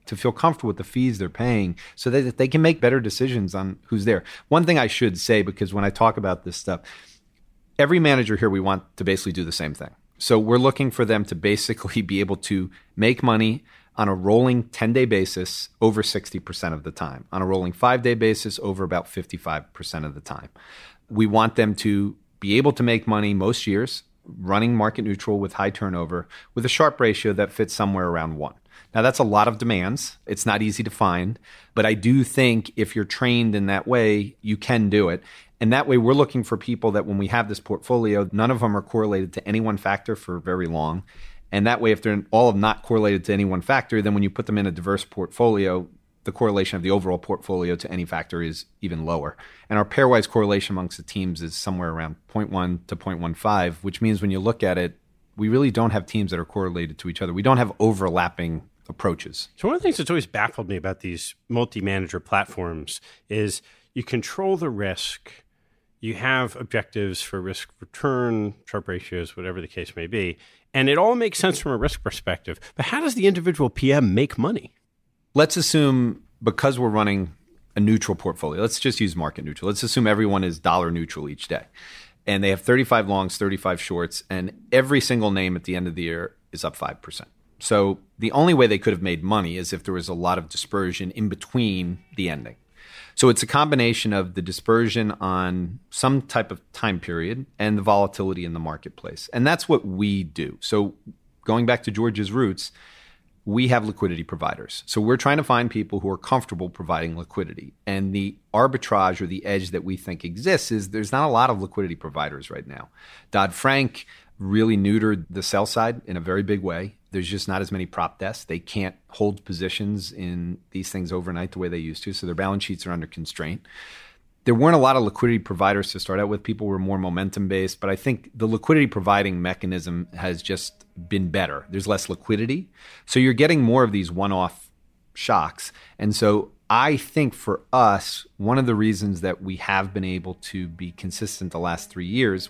to feel comfortable with the fees they're paying so that they can make better decisions on who's there. One thing I should say, because when I talk about this stuff, every manager here, we want to basically do the same thing. So we're looking for them to basically be able to make money on a rolling ten-day basis over sixty percent of the time, on a rolling five-day basis over about fifty-five percent of the time. We want them to be able to make money most years, running market neutral with high turnover, with a Sharpe ratio that fits somewhere around one. Now, that's a lot of demands. It's not easy to find, but I do think if you're trained in that way, you can do it. And that way, we're looking for people that when we have this portfolio, none of them are correlated to any one factor for very long. And that way, if they're all of not correlated to any one factor, then when you put them in a diverse portfolio, the correlation of the overall portfolio to any factor is even lower. And our pairwise correlation amongst the teams is somewhere around zero point one to zero point one five, which means when you look at it, we really don't have teams that are correlated to each other. We don't have overlapping approaches. So one of the things that's always baffled me about these multi-manager platforms is you control the risk, you have objectives for risk return, Sharpe ratios, whatever the case may be, and it all makes sense from a risk perspective. But how does the individual P M make money? Let's assume because we're running a neutral portfolio, let's just use market neutral. Let's assume everyone is dollar neutral each day. And they have thirty-five longs, thirty-five shorts, and every single name at the end of the year is up five percent. So the only way they could have made money is if there was a lot of dispersion in between the ending. So it's a combination of the dispersion on some type of time period and the volatility in the marketplace. And that's what we do. So going back to George's roots, we have liquidity providers. So we're trying to find people who are comfortable providing liquidity. And the arbitrage or the edge that we think exists is there's not a lot of liquidity providers right now. Dodd-Frank really neutered the sell side in a very big way. There's just not as many prop desks. They can't hold positions in these things overnight the way they used to. So their balance sheets are under constraint. There weren't a lot of liquidity providers to start out with. People were more momentum based, but I think the liquidity providing mechanism has just been better. There's less liquidity. So you're getting more of these one-off shocks. And so I think for us, one of the reasons that we have been able to be consistent the last three years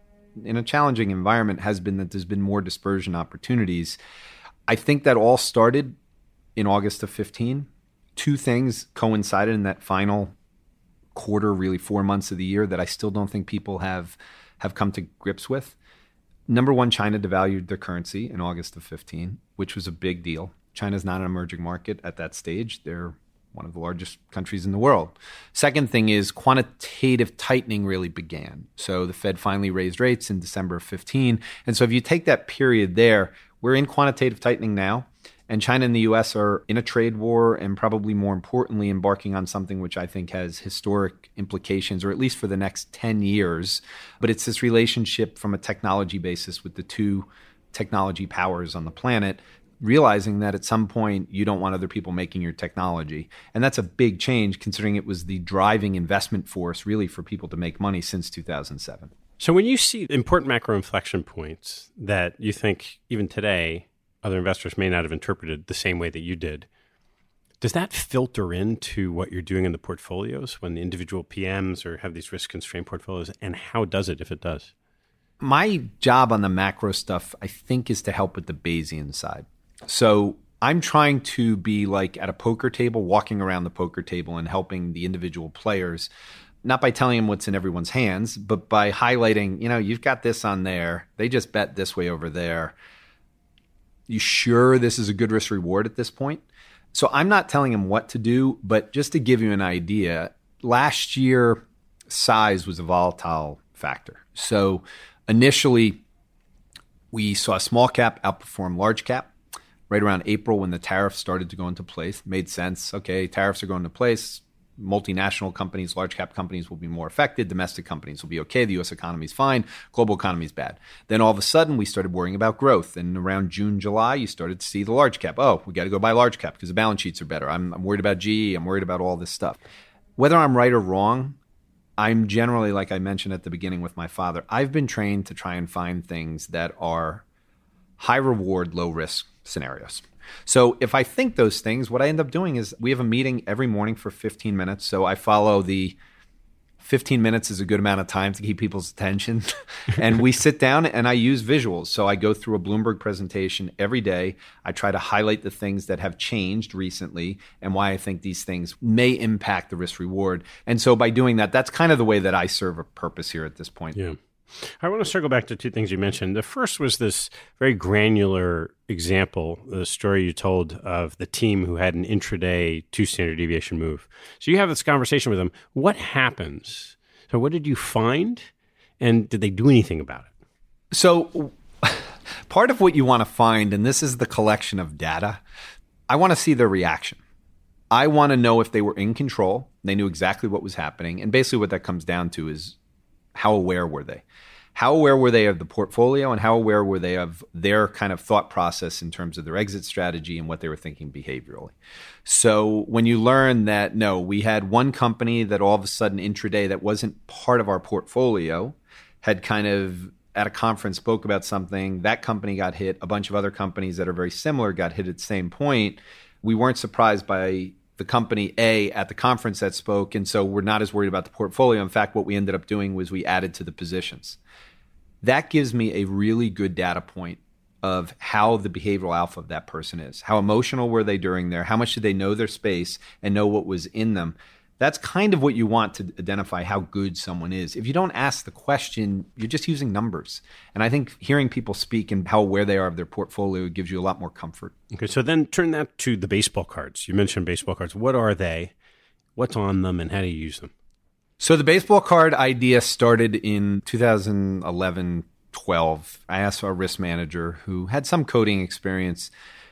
in a challenging environment has been that there's been more dispersion opportunities. I think that all started in August of fifteen. Two things coincided in that final quarter, really four months of the year, that I still don't think people have have come to grips with. Number one, China devalued their currency in August of fifteen, which was a big deal. China's not an emerging market at that stage. They're one of the largest countries in the world. Second thing is quantitative tightening really began. So the Fed finally raised rates in December of fifteen. And so if you take that period there, we're in quantitative tightening now. And China and the U S are in a trade war and probably more importantly embarking on something which I think has historic implications, or at least for the next ten years. But it's this relationship from a technology basis with the two technology powers on the planet, realizing that at some point you don't want other people making your technology. And that's a big change considering it was the driving investment force really for people to make money since two thousand seven. So when you see important macro inflection points that you think even today other investors may not have interpreted the same way that you did, does that filter into what you're doing in the portfolios when the individual P Ms or have these risk-constrained portfolios? And how does it, if it does? My job on the macro stuff, I think, is to help with the Bayesian side. So I'm trying to be like at a poker table, walking around the poker table and helping the individual players, not by telling them what's in everyone's hands, but by highlighting, you know, you've got this on there. They just bet this way over there. You sure this is a good risk reward at this point? So I'm not telling them what to do, but just to give you an idea, last year, size was a volatile factor. So initially, we saw small cap outperform large cap right around April when the tariffs started to go into place. Made sense. Okay, tariffs are going into place. Multinational companies, large cap companies will be more affected. Domestic companies will be okay. The U S economy is fine. Global economy is bad. Then all of a sudden, we started worrying about growth. And around June, July, you started to see the large cap. Oh, we got to go buy large cap because the balance sheets are better. I'm, I'm worried about G E. I'm worried about all this stuff. Whether I'm right or wrong, I'm generally, like I mentioned at the beginning with my father, I've been trained to try and find things that are high reward, low risk scenarios. So if I think those things, what I end up doing is we have a meeting every morning for fifteen minutes. So I follow the fifteen minutes is a good amount of time to keep people's attention. And we sit down and I use visuals. So I go through a Bloomberg presentation every day. I try to highlight the things that have changed recently and why I think these things may impact the risk reward. And so by doing that, that's kind of the way that I serve a purpose here at this point. Yeah. I want to circle back to two things you mentioned. The first was this very granular example, the story you told of the team who had an intraday two standard deviation move. So you have this conversation with them. What happens? So what did you find? And did they do anything about it? So part of what you want to find, and this is the collection of data, I want to see their reaction. I want to know if they were in control, they knew exactly what was happening. And basically what that comes down to is how aware were they? How aware were they of the portfolio and how aware were they of their kind of thought process in terms of their exit strategy and what they were thinking behaviorally? So when you learn that, no, we had one company that all of a sudden intraday that wasn't part of our portfolio had kind of at a conference spoke about something, that company got hit, a bunch of other companies that are very similar got hit at the same point. We weren't surprised by the company A at the conference that spoke, and so we're not as worried about the portfolio. In fact, what we ended up doing was we added to the positions. That gives me a really good data point of how the behavioral alpha of that person is. How emotional were they during there? How much did they know their space and know what was in them? That's kind of what you want to identify how good someone is. If you don't ask the question, you're just using numbers. And I think hearing people speak and how aware they are of their portfolio gives you a lot more comfort. Okay, so then turn that to the baseball cards. You mentioned baseball cards. What are they? What's on them and how do you use them? So the baseball card idea started in two thousand eleven, twelve. I asked our risk manager, who had some coding experience,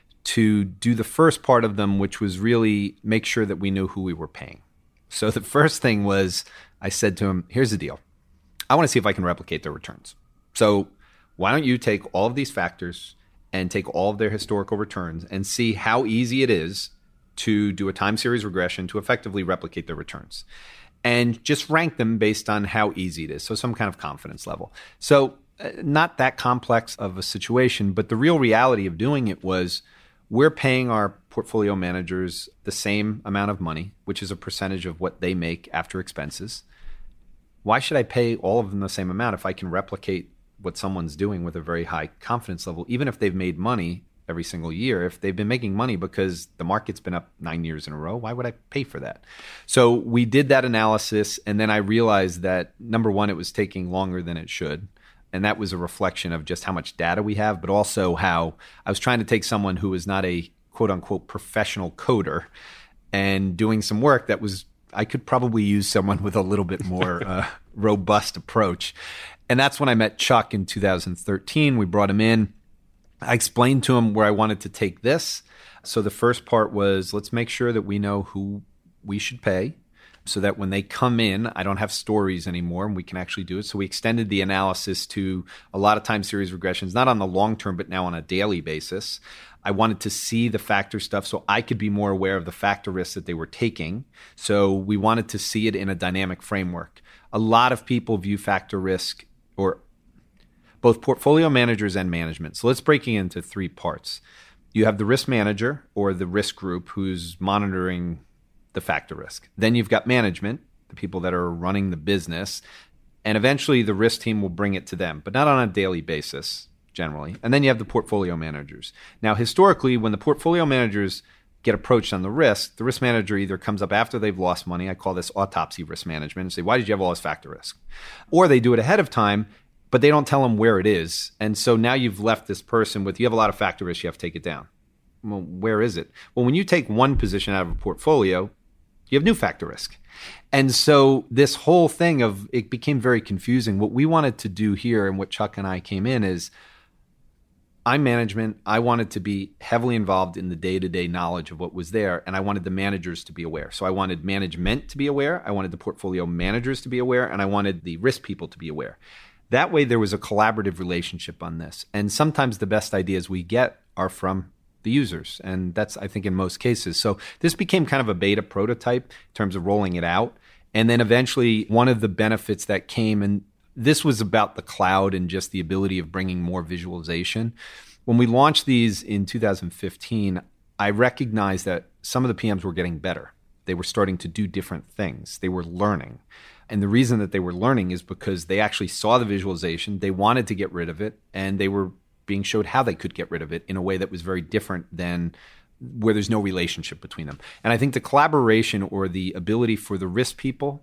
to do the first part of them, which was really make sure that we knew who we were paying. So the first thing was I said to him, here's the deal. I want to see if I can replicate their returns. So why don't you take all of these factors and take all of their historical returns and see how easy it is to do a time series regression to effectively replicate their returns. And just rank them based on how easy it is. So some kind of confidence level. So uh, not that complex of a situation, but the real reality of doing it was we're paying our portfolio managers the same amount of money, which is a percentage of what they make after expenses. Why should I pay all of them the same amount if I can replicate what someone's doing with a very high confidence level, even if they've made money every single year? If they've been making money because the market's been up nine years in a row, why would I pay for that? So we did that analysis, and then I realized that, number one, it was taking longer than it should. And that was a reflection of just how much data we have, but also how I was trying to take someone who was not a quote-unquote professional coder and doing some work that was, I could probably use someone with a little bit more uh, robust approach. And that's when I met Chuck in two thousand thirteen. We brought him in. I explained to him where I wanted to take this. So the first part was, let's make sure that we know who we should pay so that when they come in, I don't have stories anymore and we can actually do it. So we extended the analysis to a lot of time series regressions, not on the long term, but now on a daily basis. I wanted to see the factor stuff so I could be more aware of the factor risks that they were taking. So we wanted to see it in a dynamic framework. A lot of people view factor risk, or both portfolio managers and management. So let's break it into three parts. You have the risk manager or the risk group who's monitoring the factor risk. Then you've got management, the people that are running the business, and eventually the risk team will bring it to them, but not on a daily basis generally. And then you have the portfolio managers. Now, historically, when the portfolio managers get approached on the risk, the risk manager either comes up after they've lost money. I call this autopsy risk management, and say, why did you have all this factor risk? Or they do it ahead of time, but they don't tell them where it is. And so now you've left this person with, you have a lot of factor risk, you have to take it down. Well, where is it? Well, when you take one position out of a portfolio, you have new factor risk. And so this whole thing of, it became very confusing. What we wanted to do here, and what Chuck and I came in, is I'm management. I wanted to be heavily involved in the day-to-day knowledge of what was there, and I wanted the managers to be aware. So I wanted management to be aware, I wanted the portfolio managers to be aware, and I wanted the risk people to be aware. That way there was a collaborative relationship on this. And sometimes the best ideas we get are from the users. And that's, I think, in most cases. So this became kind of a beta prototype in terms of rolling it out. And then eventually one of the benefits that came, and this was about the cloud and just the ability of bringing more visualization. When we launched these in two thousand fifteen, I recognized that some of the P Ms were getting better. They were starting to do different things. They were learning. And the reason that they were learning is because they actually saw the visualization, they wanted to get rid of it, and they were being showed how they could get rid of it in a way that was very different than where there's no relationship between them. And I think the collaboration or the ability for the risk people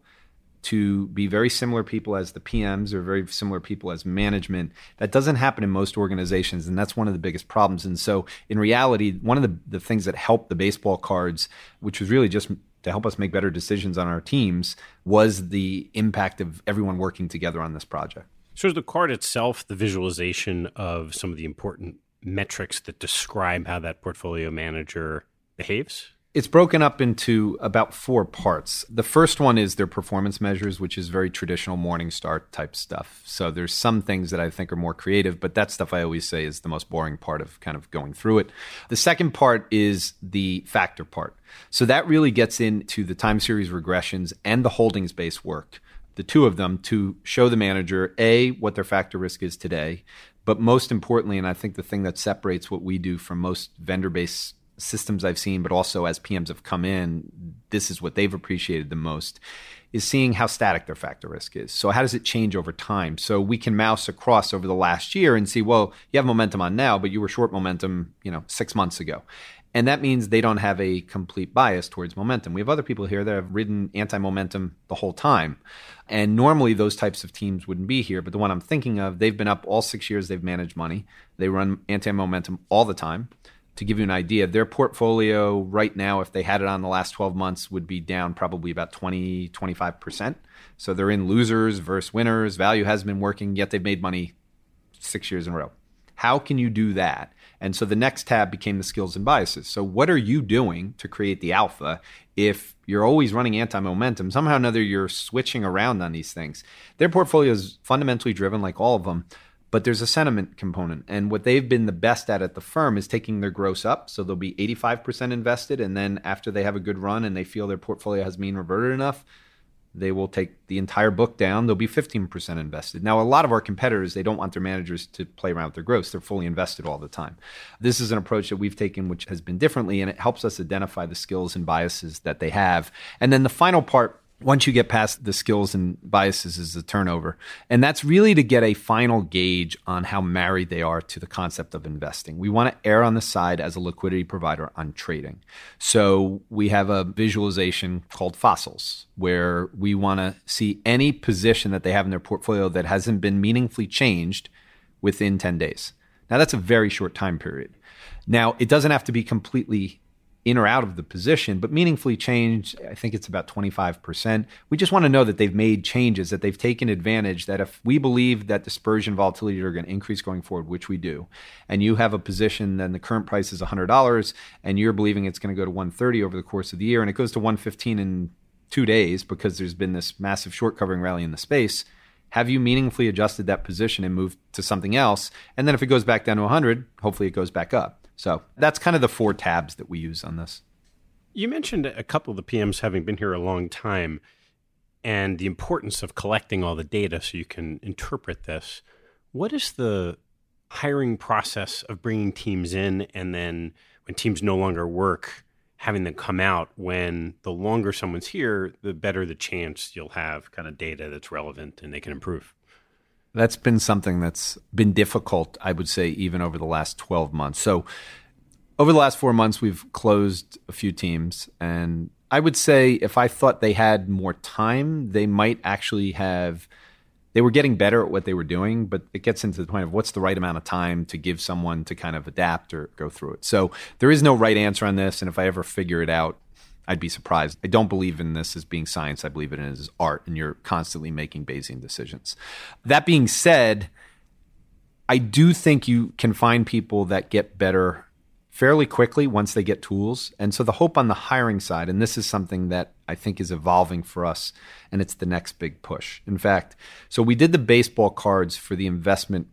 to be very similar people as the P Ms or very similar people as management, that doesn't happen in most organizations, and that's one of the biggest problems. And so in reality, one of the, the things that helped the baseball cards, which was really just to help us make better decisions on our teams, was the impact of everyone working together on this project. So is the card itself the visualization of some of the important metrics that describe how that portfolio manager behaves? It's broken up into about four parts. The first one is their performance measures, which is very traditional Morningstar type stuff. So there's some things that I think are more creative, but that stuff I always say is the most boring part of kind of going through it. The second part is the factor part. So that really gets into the time series regressions and the holdings-based work, the two of them, to show the manager, A, what their factor risk is today, but most importantly, and I think the thing that separates what we do from most vendor-based systems I've seen, but also as P Ms have come in, this is what they've appreciated the most, is seeing how static their factor risk is. So how does it change over time? So we can mouse across over the last year and see, well, you have momentum on now, but you were short momentum, you know, six months ago. And that means they don't have a complete bias towards momentum. We have other people here that have ridden anti-momentum the whole time. And normally those types of teams wouldn't be here. But the one I'm thinking of, they've been up all six years they've managed money. They run anti-momentum all the time. To give you an idea, their portfolio right now, if they had it on the last twelve months, would be down probably about twenty, twenty-five percent. So they're in losers versus winners. Value has been working, yet they've made money six years in a row. How can you do that? And so the next tab became the skills and biases. So what are you doing to create the alpha if you're always running anti-momentum? Somehow or another, you're switching around on these things. Their portfolio is fundamentally driven, like all of them, but there's a sentiment component. And what they've been the best at at the firm is taking their gross up. So they'll be eighty-five percent invested. And then after they have a good run and they feel their portfolio has mean reverted enough, they will take the entire book down. They'll be fifteen percent invested. Now, a lot of our competitors, they don't want their managers to play around with their gross. They're fully invested all the time. This is an approach that we've taken, which has been differently, and it helps us identify the skills and biases that they have. And then the final part, once you get past the skills and biases, is the turnover. And that's really to get a final gauge on how married they are to the concept of investing. We want to err on the side as a liquidity provider on trading. So we have a visualization called fossils, where we want to see any position that they have in their portfolio that hasn't been meaningfully changed within ten days. Now, that's a very short time period. Now, it doesn't have to be completely in or out of the position, but meaningfully changed, I think it's about twenty-five percent. We just want to know that they've made changes, that they've taken advantage, that if we believe that dispersion volatility are going to increase going forward, which we do, and you have a position, then the current price is one hundred dollars, and you're believing it's going to go to one hundred thirty over the course of the year, and it goes to one hundred fifteen in two days because there's been this massive short covering rally in the space. Have you meaningfully adjusted that position and moved to something else? And then if it goes back down to one hundred, hopefully it goes back up. So that's kind of the four tabs that we use on this. You mentioned a couple of the P Ms having been here a long time and the importance of collecting all the data so you can interpret this. What is the hiring process of bringing teams in, and then when teams no longer work, having them come out? When the longer someone's here, the better the chance you'll have kind of data that's relevant and they can improve. That's been something that's been difficult, I would say, even over the last twelve months. So over the last four months, we've closed a few teams. And I would say if I thought they had more time, they might actually have, they were getting better at what they were doing, but it gets into the point of what's the right amount of time to give someone to kind of adapt or go through it. So there is no right answer on this. And if I ever figure it out, I'd be surprised. I don't believe in this as being science. I believe in it as art, and you're constantly making Bayesian decisions. That being said, I do think you can find people that get better fairly quickly once they get tools. And so the hope on the hiring side, and this is something that I think is evolving for us, and it's the next big push. In fact, so we did the baseball cards for the investment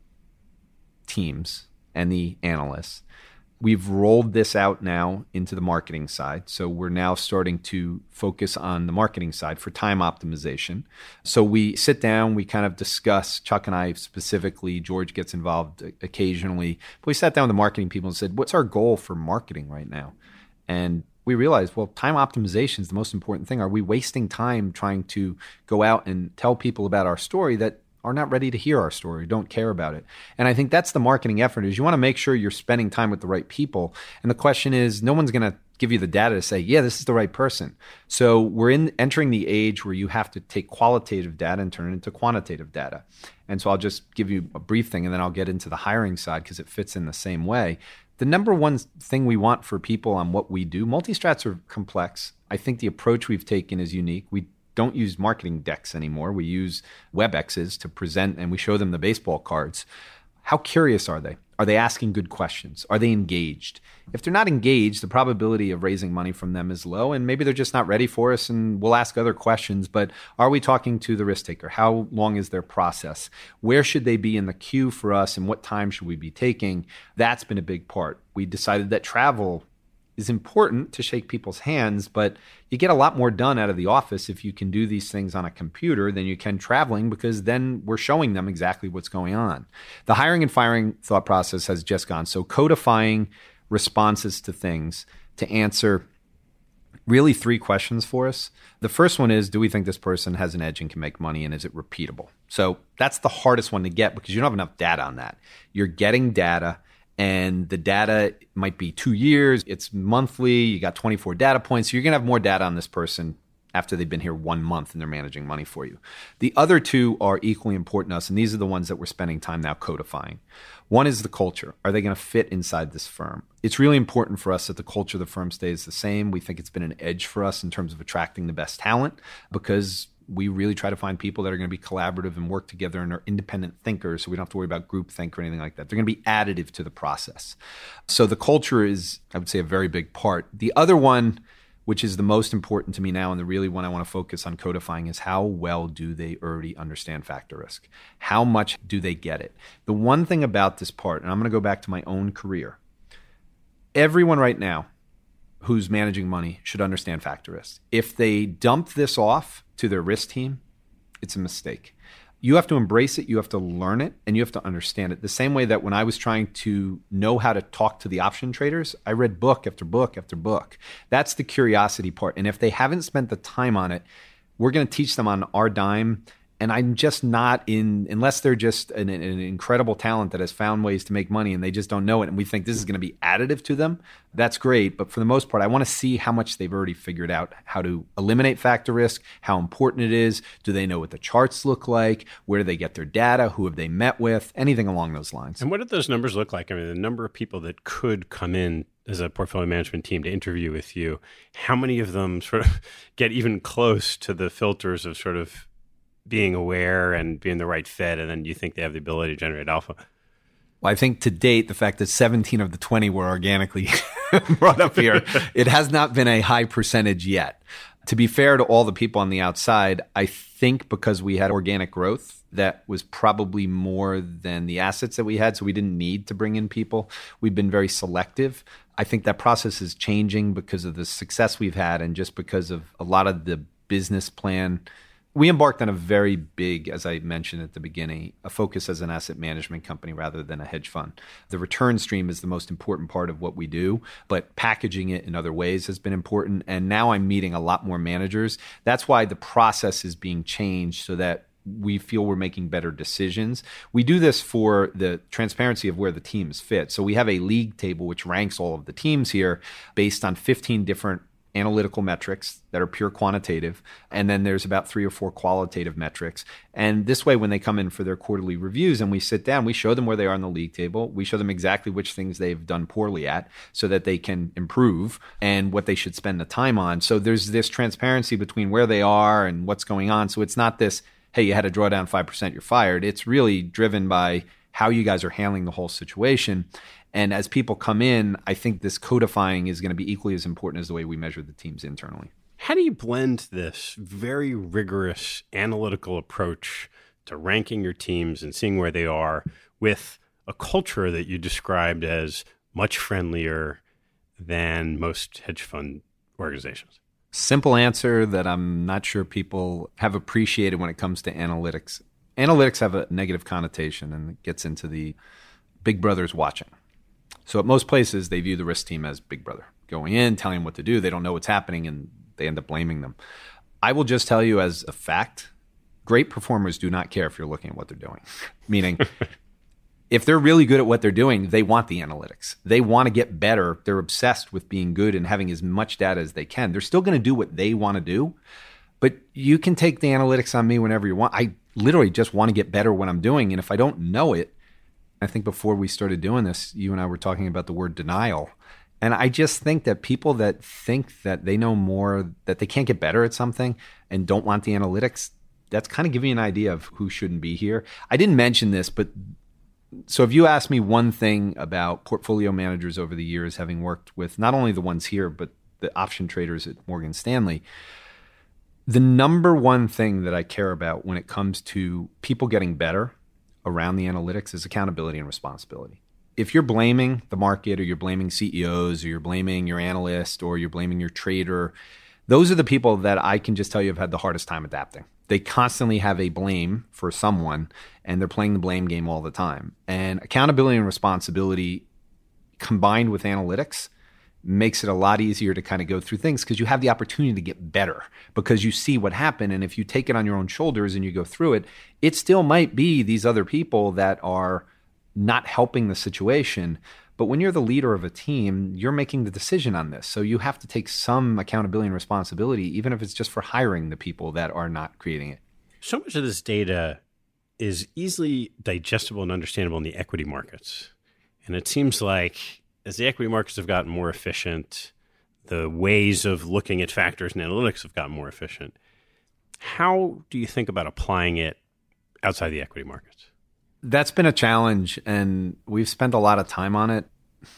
teams and the analysts. We've rolled this out now into the marketing side. So we're now starting to focus on the marketing side for time optimization. So we sit down, we kind of discuss, Chuck and I specifically, George gets involved occasionally. But we sat down with the marketing people and said, what's our goal for marketing right now? And we we realized, well, time optimization is the most important thing. Are we wasting time trying to go out and tell people about our story that are not ready to hear our story, don't care about it? And I think that's the marketing effort, is you want to make sure you're spending time with the right people. And the question is, no one's going to give you the data to say, yeah, this is the right person. So we're in entering the age where you have to take qualitative data and turn it into quantitative data. And so I'll just give you a brief thing, and then I'll get into the hiring side because it fits in the same way. The number one thing we want for people on what we do, multi-strats are complex. I think the approach we've taken is unique. We don't use marketing decks anymore. We use WebExes to present, and we show them the baseball cards. How curious are they? Are they asking good questions? Are they engaged? If they're not engaged, the probability of raising money from them is low, and maybe they're just not ready for us, and we'll ask other questions. But are we talking to the risk taker? How long is their process? Where should they be in the queue for us, and what time should we be taking? That's been a big part. We decided that travel is important to shake people's hands, but you get a lot more done out of the office if you can do these things on a computer than you can traveling, because then we're showing them exactly what's going on. The hiring and firing thought process has just gone. So codifying responses to things to answer really three questions for us. The first one is, do we think this person has an edge and can make money, and is it repeatable? So that's the hardest one to get because you don't have enough data on that. You're getting data, and the data might be two years, it's monthly, you got twenty-four data points. So you're going to have more data on this person after they've been here one month and they're managing money for you. The other two are equally important to us, and these are the ones that we're spending time now codifying. One is the culture. Are they going to fit inside this firm? It's really important for us that the culture of the firm stays the same. We think it's been an edge for us in terms of attracting the best talent because we really try to find people that are going to be collaborative and work together and are independent thinkers, so we don't have to worry about groupthink or anything like that. They're going to be additive to the process. So the culture is, I would say, a very big part. The other one, which is the most important to me now and the really one I want to focus on codifying, is how well do they already understand factor risk? How much do they get it? The one thing about this part, and I'm going to go back to my own career, everyone right now who's managing money should understand factor risk. If they dump this off to their risk team, it's a mistake. You have to embrace it, you have to learn it, and you have to understand it. The same way that when I was trying to know how to talk to the option traders, I read book after book after book. That's the curiosity part. And if they haven't spent the time on it, we're going to teach them on our dime. And I'm just not in, unless they're just an, an incredible talent that has found ways to make money and they just don't know it, and we think this is going to be additive to them, that's great. But for the most part, I want to see how much they've already figured out how to eliminate factor risk, how important it is. Do they know what the charts look like? Where do they get their data? Who have they met with? Anything along those lines. And what do those numbers look like? I mean, the number of people that could come in as a portfolio management team to interview with you, how many of them sort of get even close to the filters of sort of being aware and being the right fit, and then you think they have the ability to generate alpha? Well, I think to date, the fact that seventeen of the twenty were organically brought up here, it has not been a high percentage yet. To be fair to all the people on the outside, I think because we had organic growth, that was probably more than the assets that we had, so we didn't need to bring in people. We've been very selective. I think that process is changing because of the success we've had and just because of a lot of the business plan. We embarked on a very big, as I mentioned at the beginning, a focus as an asset management company rather than a hedge fund. The return stream is the most important part of what we do, but packaging it in other ways has been important. And now I'm meeting a lot more managers. That's why the process is being changed so that we feel we're making better decisions. We do this for the transparency of where the teams fit. So we have a league table which ranks all of the teams here based on fifteen different analytical metrics that are pure quantitative. And then there's about three or four qualitative metrics. And this way, when they come in for their quarterly reviews and we sit down, we show them where they are in the league table. We show them exactly which things they've done poorly at so that they can improve and what they should spend the time on. So there's this transparency between where they are and what's going on. So it's not this, hey, you had to draw down five percent, you're fired. It's really driven by how you guys are handling the whole situation. And as people come in, I think this codifying is going to be equally as important as the way we measure the teams internally. How do you blend this very rigorous analytical approach to ranking your teams and seeing where they are with a culture that you described as much friendlier than most hedge fund organizations? Simple answer that I'm not sure people have appreciated when it comes to analytics. Analytics have a negative connotation and it gets into the big brother's watching. So at most places, they view the risk team as Big Brother, going in, telling them what to do. They don't know what's happening, and they end up blaming them. I will just tell you as a fact, great performers do not care if you're looking at what they're doing. Meaning, if they're really good at what they're doing, they want the analytics. They want to get better. They're obsessed with being good and having as much data as they can. They're still going to do what they want to do, but you can take the analytics on me whenever you want. I literally just want to get better what I'm doing, and if I don't know it, I think before we started doing this, you and I were talking about the word denial. And I just think that people that think that they know more, that they can't get better at something and don't want the analytics, that's kind of giving you an idea of who shouldn't be here. I didn't mention this, but so if you ask me one thing about portfolio managers over the years, having worked with not only the ones here, but the option traders at Morgan Stanley, the number one thing that I care about when it comes to people getting better around the analytics is accountability and responsibility. If you're blaming the market, or you're blaming C E Os, or you're blaming your analyst, or you're blaming your trader, those are the people that I can just tell you have had the hardest time adapting. They constantly have a blame for someone, and they're playing the blame game all the time. And accountability and responsibility combined with analytics makes it a lot easier to kind of go through things, because you have the opportunity to get better because you see what happened. And if you take it on your own shoulders and you go through it, it still might be these other people that are not helping the situation. But when you're the leader of a team, you're making the decision on this. So you have to take some accountability and responsibility, even if it's just for hiring the people that are not creating it. So much of this data is easily digestible and understandable in the equity markets. And it seems like as the equity markets have gotten more efficient, the ways of looking at factors and analytics have gotten more efficient. How do you think about applying it outside the equity markets? That's been a challenge, and we've spent a lot of time on it.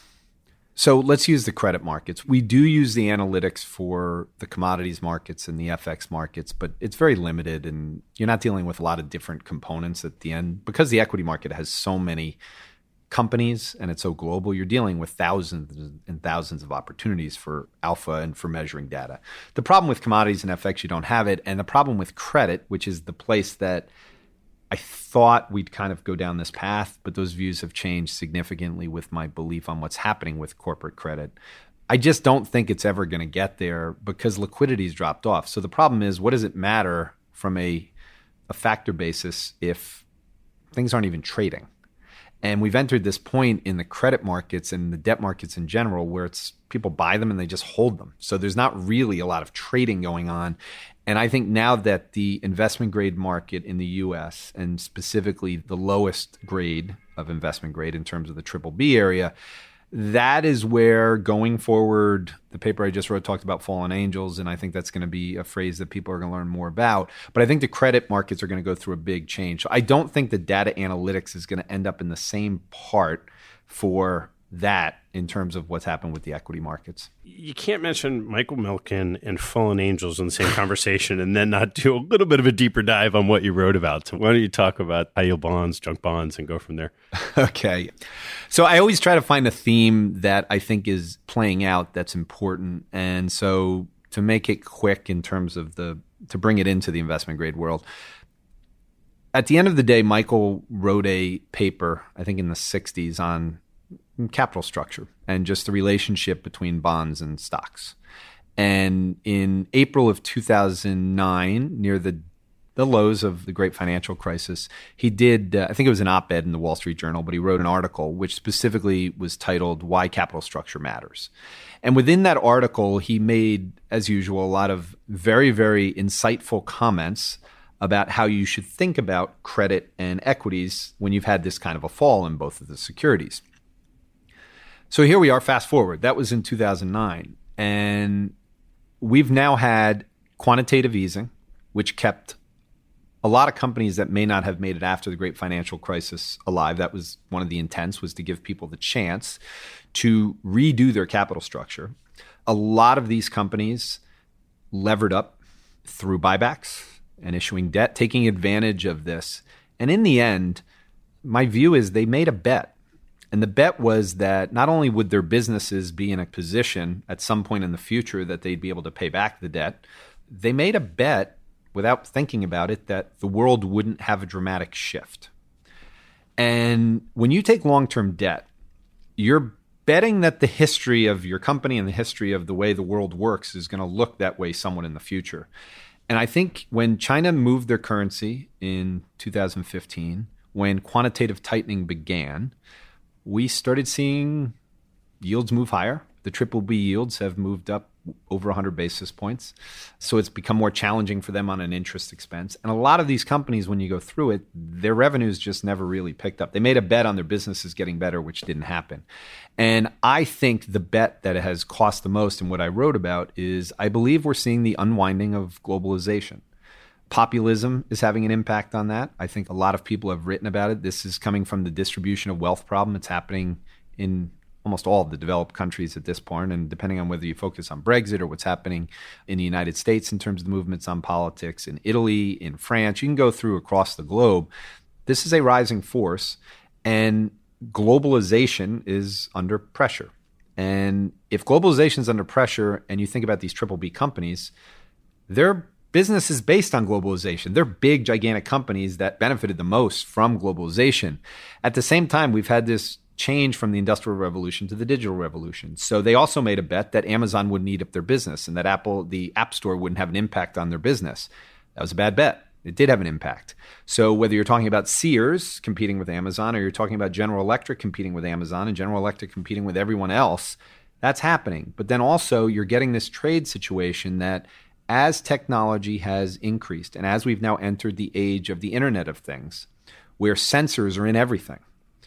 So let's use the credit markets. We do use the analytics for the commodities markets and the F X markets, but it's very limited, and you're not dealing with a lot of different components at the end. Because the equity market has so many companies and it's so global, you're dealing with thousands and thousands of opportunities for alpha and for measuring data. The problem with commodities and F X, you don't have it. And the problem with credit, which is the place that I thought we'd kind of go down this path, but those views have changed significantly with my belief on what's happening with corporate credit. I just don't think it's ever going to get there because liquidity's dropped off. So the problem is, what does it matter from a, a factor basis if things aren't even trading? And we've entered this point in the credit markets and the debt markets in general where it's people buy them and they just hold them. So there's not really a lot of trading going on. And I think now that the investment grade market in the U S, and specifically the lowest grade of investment grade in terms of the triple B area, that is where going forward, the paper I just wrote talked about fallen angels, and I think that's going to be a phrase that people are going to learn more about. But I think the credit markets are going to go through a big change. So I don't think the data analytics is going to end up in the same part for that in terms of what's happened with the equity markets. You can't mention Michael Milken and fallen angels in the same conversation and then not do a little bit of a deeper dive on what you wrote about. So why don't you talk about high yield bonds, junk bonds, and go from there? Okay. So I always try to find a theme that I think is playing out that's important. And so to make it quick in terms of the, to bring it into the investment grade world, at the end of the day, Michael wrote a paper, I think in the sixties, on capital structure and just the relationship between bonds and stocks. And in April of two thousand nine, near the the lows of the great financial crisis, he did, uh, I think it was an op-ed in the Wall Street Journal, but he wrote an article which specifically was titled Why Capital Structure Matters. And within that article, he made, as usual, a lot of very, very insightful comments about how you should think about credit and equities when you've had this kind of a fall in both of the securities. So here we are, fast forward. That was in two thousand nine. And we've now had quantitative easing, which kept a lot of companies that may not have made it after the great financial crisis alive. That was one of the intents, was to give people the chance to redo their capital structure. A lot of these companies levered up through buybacks and issuing debt, taking advantage of this. And in the end, my view is they made a bet. And the bet was that not only would their businesses be in a position at some point in the future that they'd be able to pay back the debt, they made a bet without thinking about it that the world wouldn't have a dramatic shift. And when you take long-term debt, you're betting that the history of your company and the history of the way the world works is going to look that way somewhat in the future. And I think when China moved their currency in two thousand fifteen, when quantitative tightening began, we started seeing yields move higher. The triple B yields have moved up over one hundred basis points. So it's become more challenging for them on an interest expense. And a lot of these companies, when you go through it, their revenues just never really picked up. They made a bet on their businesses getting better, which didn't happen. And I think the bet that has cost the most, and what I wrote about, is I believe we're seeing the unwinding of globalization. Populism is having an impact on that. I think a lot of people have written about it. This is coming from the distribution of wealth problem. It's happening in almost all of the developed countries at this point, and depending on whether you focus on Brexit or what's happening in the United States in terms of the movements on politics, in Italy, in France, you can go through across the globe. This is a rising force, and globalization is under pressure. And if globalization is under pressure, and you think about these triple B companies, their business is based on globalization. They're big, gigantic companies that benefited the most from globalization. At the same time, we've had this change from the Industrial Revolution to the Digital Revolution. So they also made a bet that Amazon wouldn't eat up their business and that Apple, the App Store, wouldn't have an impact on their business. That was a bad bet. It did have an impact. So whether you're talking about Sears competing with Amazon or you're talking about General Electric competing with Amazon and General Electric competing with everyone else, that's happening. But then also you're getting this trade situation that as technology has increased and as we've now entered the age of the Internet of Things, where sensors are in everything,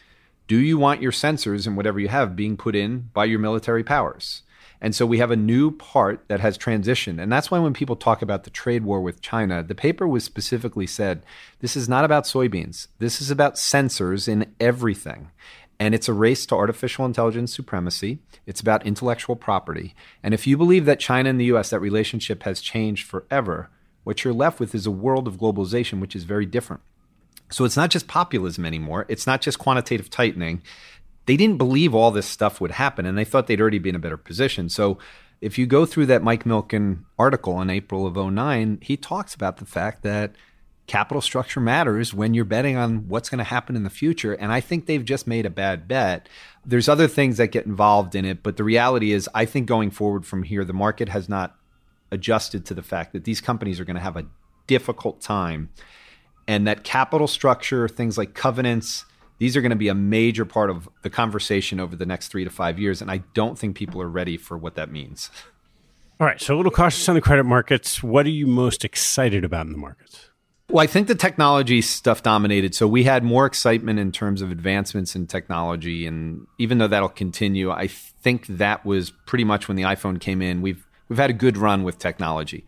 do you want your sensors and whatever you have being put in by your military powers? And so we have a new part that has transitioned. And that's why when people talk about the trade war with China, the paper was specifically said, this is not about soybeans. This is about sensors in everything. And it's a race to artificial intelligence supremacy. It's about intellectual property. And if you believe that China and the U S, that relationship has changed forever, what you're left with is a world of globalization, which is very different. So it's not just populism anymore. It's not just quantitative tightening. They didn't believe all this stuff would happen, and they thought they'd already be in a better position. So if you go through that Mike Milken article in April of oh nine, he talks about the fact that capital structure matters when you're betting on what's going to happen in the future. And I think they've just made a bad bet. There's other things that get involved in it, but the reality is I think going forward from here, the market has not adjusted to the fact that these companies are going to have a difficult time. And that capital structure, things like covenants, these are going to be a major part of the conversation over the next three to five years. And I don't think people are ready for what that means. All right. So a little cautious on the credit markets. What are you most excited about in the markets? Well, I think the technology stuff dominated. So we had more excitement in terms of advancements in technology. And even though that'll continue, I think that was pretty much when the iPhone came in. We've we've had a good run with technology.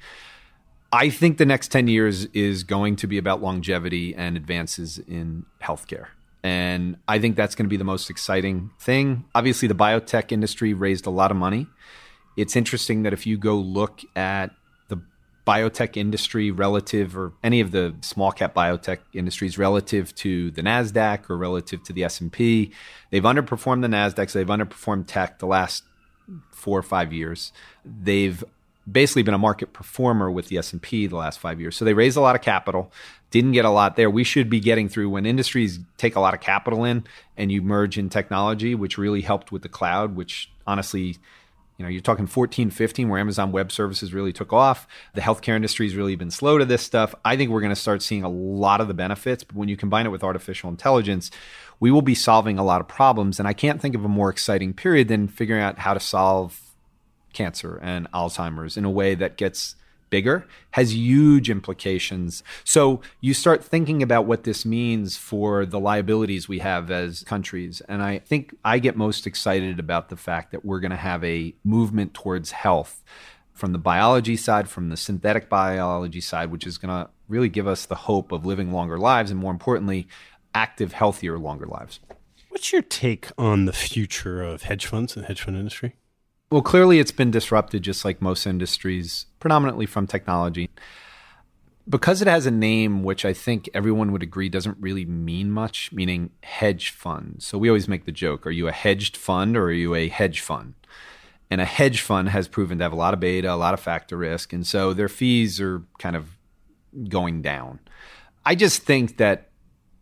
I think the next ten years is going to be about longevity and advances in healthcare. And I think that's going to be the most exciting thing. Obviously, the biotech industry raised a lot of money. It's interesting that if you go look at the biotech industry relative, or any of the small cap biotech industries relative to the NASDAQ or relative to the S and P, they've underperformed the NASDAQ, so they've underperformed tech the last four or five years. They've basically been a market performer with the S and P the last five years. So they raised a lot of capital, didn't get a lot there. We should be getting through when industries take a lot of capital in and you merge in technology, which really helped with the cloud, which honestly, you know, you're talking fourteen, fifteen where Amazon Web Services really took off. The healthcare industry has really been slow to this stuff. I think we're going to start seeing a lot of the benefits, but when you combine it with artificial intelligence, we will be solving a lot of problems. And I can't think of a more exciting period than figuring out how to solve cancer and Alzheimer's in a way that gets bigger, has huge implications. So you start thinking about what this means for the liabilities we have as countries. And I think I get most excited about the fact that we're going to have a movement towards health from the biology side, from the synthetic biology side, which is going to really give us the hope of living longer lives and, more importantly, active, healthier, longer lives. What's your take on the future of hedge funds and the hedge fund industry? Well, clearly it's been disrupted just like most industries, predominantly from technology. Because it has a name which I think everyone would agree doesn't really mean much, meaning hedge fund. So we always make the joke, are you a hedged fund or are you a hedge fund? And a hedge fund has proven to have a lot of beta, a lot of factor risk, and so their fees are kind of going down. I just think that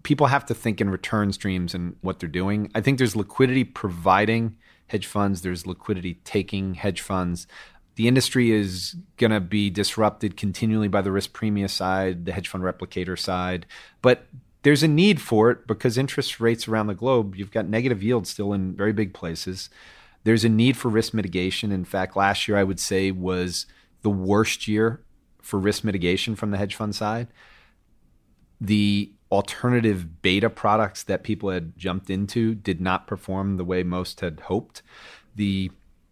people have to think in return streams and what they're doing. I think there's liquidity providing hedge funds. There's liquidity taking hedge funds. The industry is going to be disrupted continually by the risk premia side, the hedge fund replicator side. But there's a need for it because interest rates around the globe, you've got negative yields still in very big places. There's a need for risk mitigation. In fact, last year I would say was the worst year for risk mitigation from the hedge fund side. The alternative beta products that people had jumped into did not perform the way most had hoped. The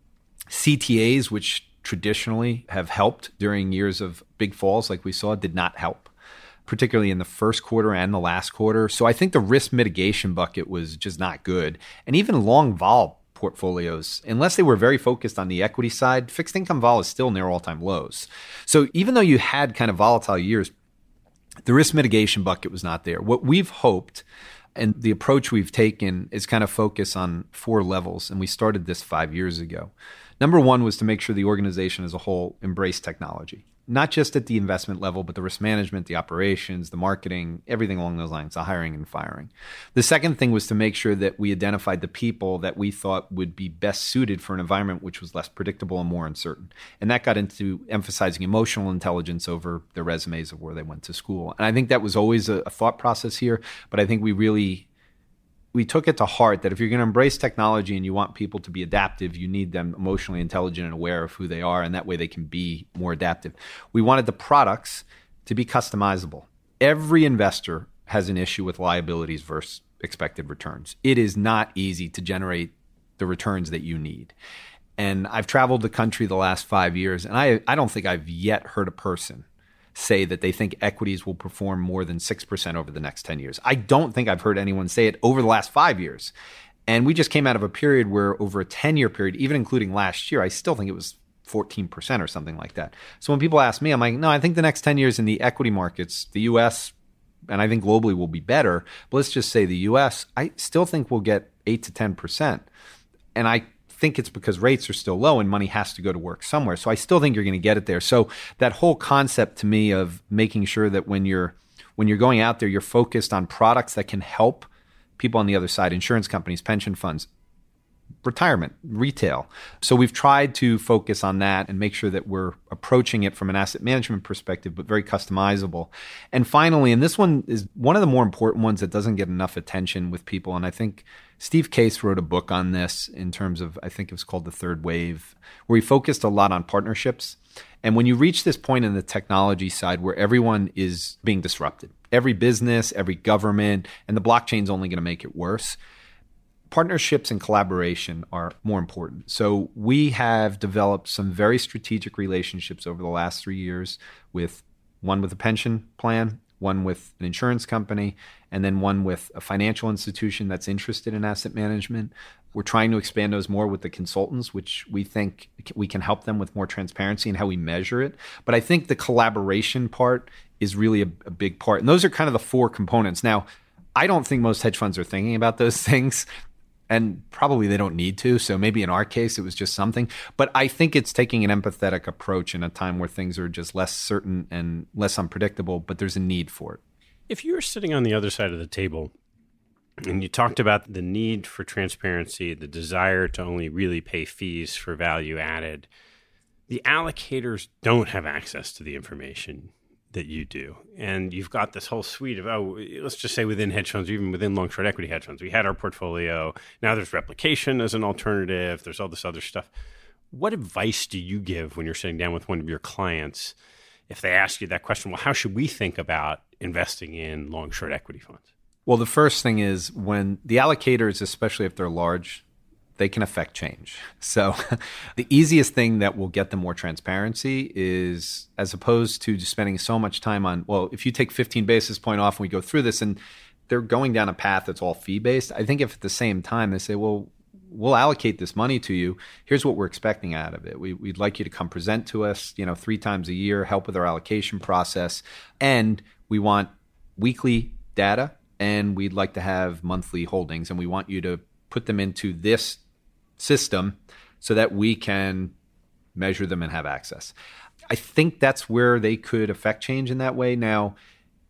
C T As, which traditionally have helped during years of big falls like we saw, did not help, particularly in the first quarter and the last quarter. So I think the risk mitigation bucket was just not good. And even long vol portfolios, unless they were very focused on the equity side, fixed income vol is still near all-time lows. So even though you had kind of volatile years, the risk mitigation bucket was not there. What we've hoped and the approach we've taken is kind of focus on four levels. And we started this five years ago. Number one was to make sure the organization as a whole embraced technology, not just at the investment level, but the risk management, the operations, the marketing, everything along those lines, the hiring and firing. The second thing was to make sure that we identified the people that we thought would be best suited for an environment which was less predictable and more uncertain. And that got into emphasizing emotional intelligence over their resumes of where they went to school. And I think that was always a, a thought process here, but I think we really we took it to heart that if you're going to embrace technology and you want people to be adaptive, you need them emotionally intelligent and aware of who they are, and that way they can be more adaptive. We wanted the products to be customizable. Every investor has an issue with liabilities versus expected returns. It is not easy to generate the returns that you need. And I've traveled the country the last five years, and I, I don't think I've yet heard a person say that they think equities will perform more than six percent over the next ten years. I don't think I've heard anyone say it over the last five years. And we just came out of a period where over a ten-year period, even including last year, I still think it was fourteen percent or something like that. So when people ask me, I'm like, no, I think the next ten years in the equity markets, the U S, and I think globally will be better. But let's just say the U S, I still think we'll get eight to ten percent. And I think it's because rates are still low and money has to go to work somewhere. So I still think you're going to get it there. So that whole concept to me of making sure that when you're when you're going out there, you're focused on products that can help people on the other side, insurance companies, pension funds, retirement, retail. So we've tried to focus on that and make sure that we're approaching it from an asset management perspective, but very customizable. And finally, and this one is one of the more important ones that doesn't get enough attention with people, and I think Steve Case wrote a book on this in terms of, I think it was called The Third Wave, where he focused a lot on partnerships. And when you reach this point in the technology side where everyone is being disrupted, every business, every government, and the blockchain's only going to make it worse, partnerships and collaboration are more important. So we have developed some very strategic relationships over the last three years with one with a pension plan, one with an insurance company, and then one with a financial institution that's interested in asset management. We're trying to expand those more with the consultants, which we think we can help them with more transparency in how we measure it. But I think the collaboration part is really a, a big part. And those are kind of the four components. Now, I don't think most hedge funds are thinking about those things. And probably they don't need to. So maybe in our case, it was just something. But I think it's taking an empathetic approach in a time where things are just less certain and less unpredictable, but there's a need for it. If you were sitting on the other side of the table and you talked about the need for transparency, the desire to only really pay fees for value added, the allocators don't have access to the information that you do. And you've got this whole suite of, oh, let's just say within hedge funds, or even within long short equity hedge funds, we had our portfolio. Now there's replication as an alternative. There's all this other stuff. What advice do you give when you're sitting down with one of your clients if they ask you that question? Well, how should we think about investing in long short equity funds? Well, the first thing is when the allocators, especially if they're large, they can affect change. So the easiest thing that will get them more transparency is, as opposed to just spending so much time on, well, if you take fifteen basis point off and we go through this and they're going down a path that's all fee-based, I think if at the same time they say, well, we'll allocate this money to you, here's what we're expecting out of it. We, we'd like you to come present to us, you know, three times a year, help with our allocation process, and we want weekly data, and we'd like to have monthly holdings, and we want you to put them into this system so that we can measure them and have access. I think that's where they could affect change in that way. Now,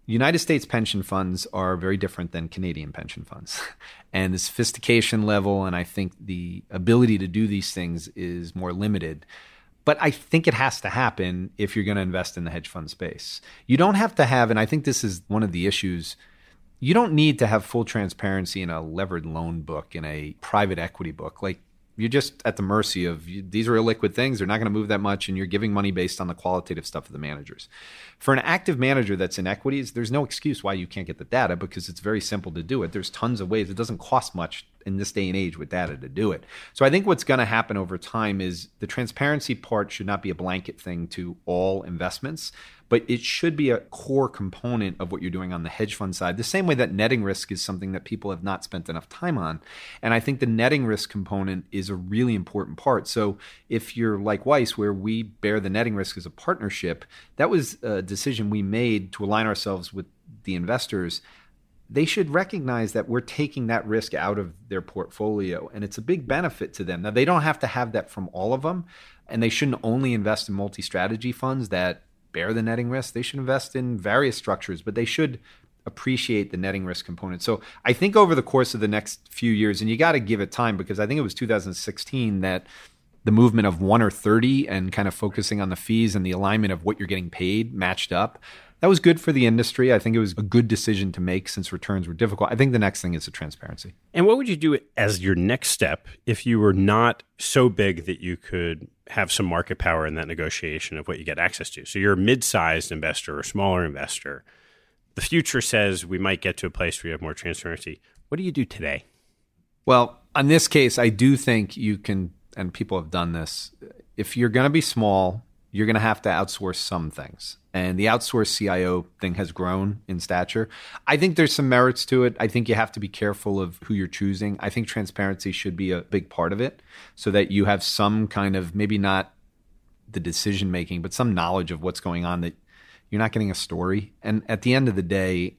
United States pension funds are very different than Canadian pension funds. And the sophistication level and I think the ability to do these things is more limited. But I think it has to happen if you're going to invest in the hedge fund space. You don't have to have, and I think this is one of the issues, you don't need to have full transparency in a levered loan book, in a private equity book. Like, you're just at the mercy of, these are illiquid things. They're not going to move that much, and you're giving money based on the qualitative stuff of the managers. For an active manager that's in equities, there's no excuse why you can't get the data, because it's very simple to do it. There's tons of ways. It doesn't cost much in this day and age with data to do it. So I think what's going to happen over time is the transparency part should not be a blanket thing to all investments, but it should be a core component of what you're doing on the hedge fund side, the same way that netting risk is something that people have not spent enough time on. And I think the netting risk component is a really important part. So if you're like Weiss, where we bear the netting risk as a partnership, that was a decision we made to align ourselves with the investors. They should recognize that we're taking that risk out of their portfolio, and it's a big benefit to them. Now, they don't have to have that from all of them, and they shouldn't only invest in multi-strategy funds that bear the netting risk. They should invest in various structures, but they should appreciate the netting risk component. So I think over the course of the next few years, and you got to give it time, because I think it was two thousand sixteen that the movement of one or thirty and kind of focusing on the fees and the alignment of what you're getting paid matched up. That was good for the industry. I think it was a good decision to make since returns were difficult. I think the next thing is the transparency. And what would you do as your next step if you were not so big that you could have some market power in that negotiation of what you get access to? So you're a mid-sized investor or smaller investor. The future says we might get to a place where you have more transparency. What do you do today? Well, in this case, I do think you can, and people have done this, if you're going to be small, you're going to have to outsource some things. And the outsourced C I O thing has grown in stature. I think there's some merits to it. I think you have to be careful of who you're choosing. I think transparency should be a big part of it, so that you have some kind of, maybe not the decision making, but some knowledge of what's going on, that you're not getting a story. And at the end of the day,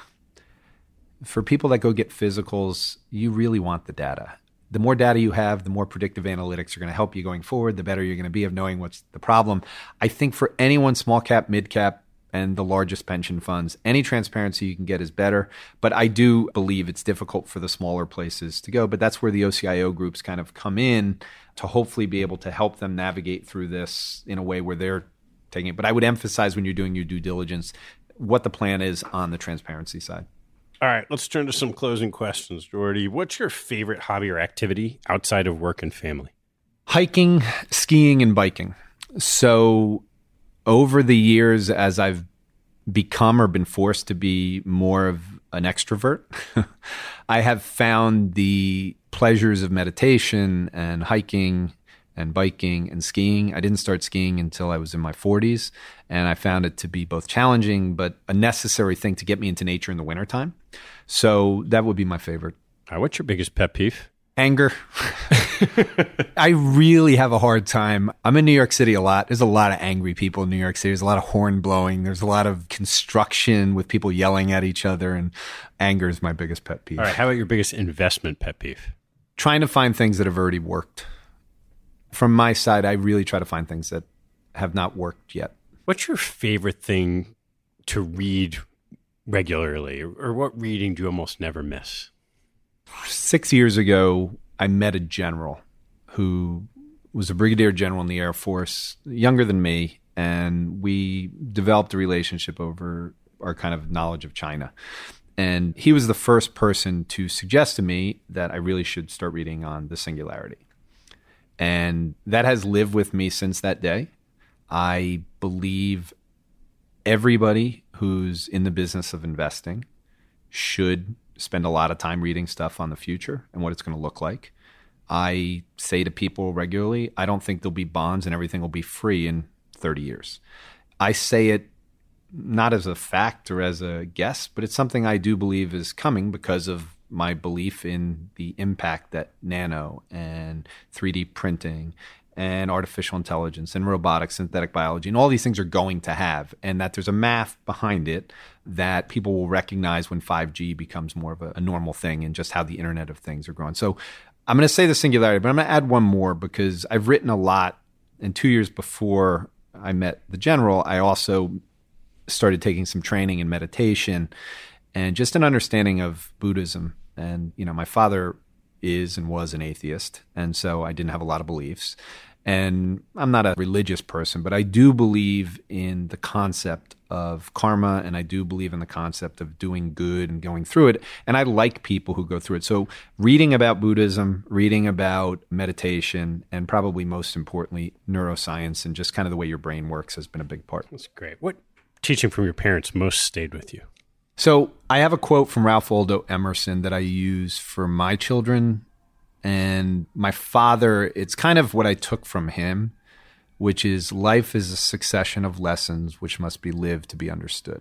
for people that go get physicals, you really want the data. The more data you have, the more predictive analytics are going to help you going forward, the better you're going to be of knowing what's the problem. I think for anyone, small cap, mid cap, and the largest pension funds, any transparency you can get is better. But I do believe it's difficult for the smaller places to go. But that's where the O C I O groups kind of come in to hopefully be able to help them navigate through this in a way where they're taking it. But I would emphasize, when you're doing your due diligence, what the plan is on the transparency side. All right, let's turn to some closing questions, Jordy. What's your favorite hobby or activity outside of work and family? Hiking, skiing, and biking. So over the years, as I've become or been forced to be more of an extrovert, I have found the pleasures of meditation and hiking and biking and skiing. I didn't start skiing until I was in my forties, and I found it to be both challenging but a necessary thing to get me into nature in the wintertime. So that would be my favorite. All right, what's your biggest pet peeve? Anger. I really have a hard time. I'm in New York City a lot. There's a lot of angry people in New York City. There's a lot of horn blowing. There's a lot of construction with people yelling at each other, and anger is my biggest pet peeve. All right, how about your biggest investment pet peeve? Trying to find things that have already worked. From my side, I really try to find things that have not worked yet. What's your favorite thing to read regularly, or what reading do you almost never miss? Six years ago, I met a general who was a brigadier general in the Air Force, younger than me, and we developed a relationship over our kind of knowledge of China. And he was the first person to suggest to me that I really should start reading on the singularity. And that has lived with me since that day. I believe everybody who's in the business of investing should spend a lot of time reading stuff on the future and what it's going to look like. I say to people regularly, I don't think there'll be bonds and everything will be free in thirty years. I say it not as a fact or as a guess, but it's something I do believe is coming because of my belief in the impact that nano and three D printing and artificial intelligence and robotics, synthetic biology, and all these things are going to have, and that there's a math behind it that people will recognize when five G becomes more of a, a normal thing, and just how the Internet of Things are growing. So I'm going to say the singularity, but I'm going to add one more, because I've written a lot, and two years before I met the general, I also started taking some training in meditation and just an understanding of Buddhism. And, you know, my father is and was an atheist, and so I didn't have a lot of beliefs. And I'm not a religious person, but I do believe in the concept of karma, and I do believe in the concept of doing good and going through it. And I like people who go through it. So reading about Buddhism, reading about meditation, and probably most importantly, neuroscience and just kind of the way your brain works has been a big part. That's great. What teaching from your parents most stayed with you? So I have a quote from Ralph Waldo Emerson that I use for my children. And my father, it's kind of what I took from him, which is life is a succession of lessons which must be lived to be understood.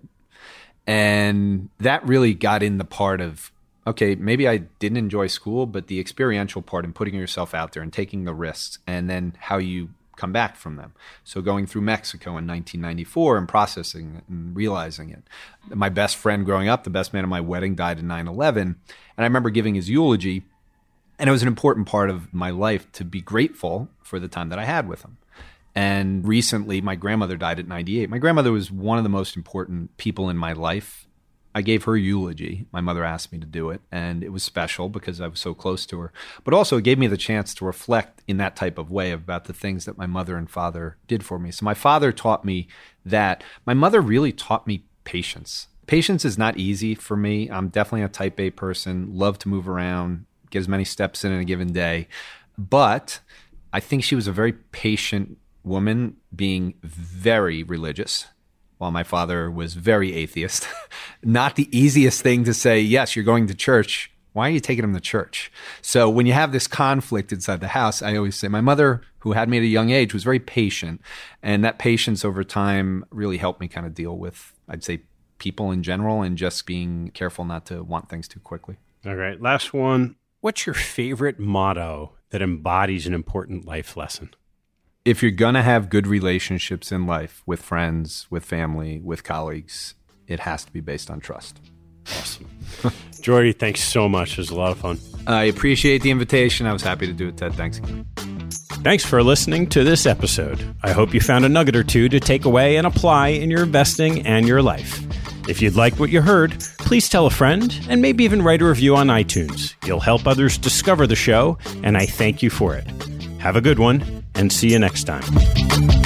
And that really got in the part of, okay, maybe I didn't enjoy school, but the experiential part and putting yourself out there and taking the risks, and then how you come back from them. So going through Mexico in nineteen ninety-four and processing it and realizing it. My best friend growing up, the best man at my wedding, died in nine eleven. And I remember giving his eulogy. And it was an important part of my life to be grateful for the time that I had with him. And recently, my grandmother died at ninety-eight. My grandmother was one of the most important people in my life. I gave her eulogy. My mother asked me to do it, and it was special because I was so close to her. But also, it gave me the chance to reflect in that type of way about the things that my mother and father did for me. So my father taught me that. My mother really taught me patience. Patience is not easy for me. I'm definitely a type A person, love to move around, get as many steps in in a given day. But I think she was a very patient woman, being very religious, while my father was very atheist. Not the easiest thing to say, yes, you're going to church. Why are you taking him to church? So when you have this conflict inside the house, I always say my mother, who had me at a young age, was very patient. And that patience over time really helped me kind of deal with, I'd say, people in general, and just being careful not to want things too quickly. All right, last one. What's your favorite motto that embodies an important life lesson? If you're going to have good relationships in life with friends, with family, with colleagues, it has to be based on trust. Awesome. Jordy, thanks so much. It was a lot of fun. I appreciate the invitation. I was happy to do it, Ted. Thanks again. Thanks for listening to this episode. I hope you found a nugget or two to take away and apply in your investing and your life. If you'd like what you heard, please tell a friend and maybe even write a review on iTunes. You'll help others discover the show, and I thank you for it. Have a good one, and see you next time.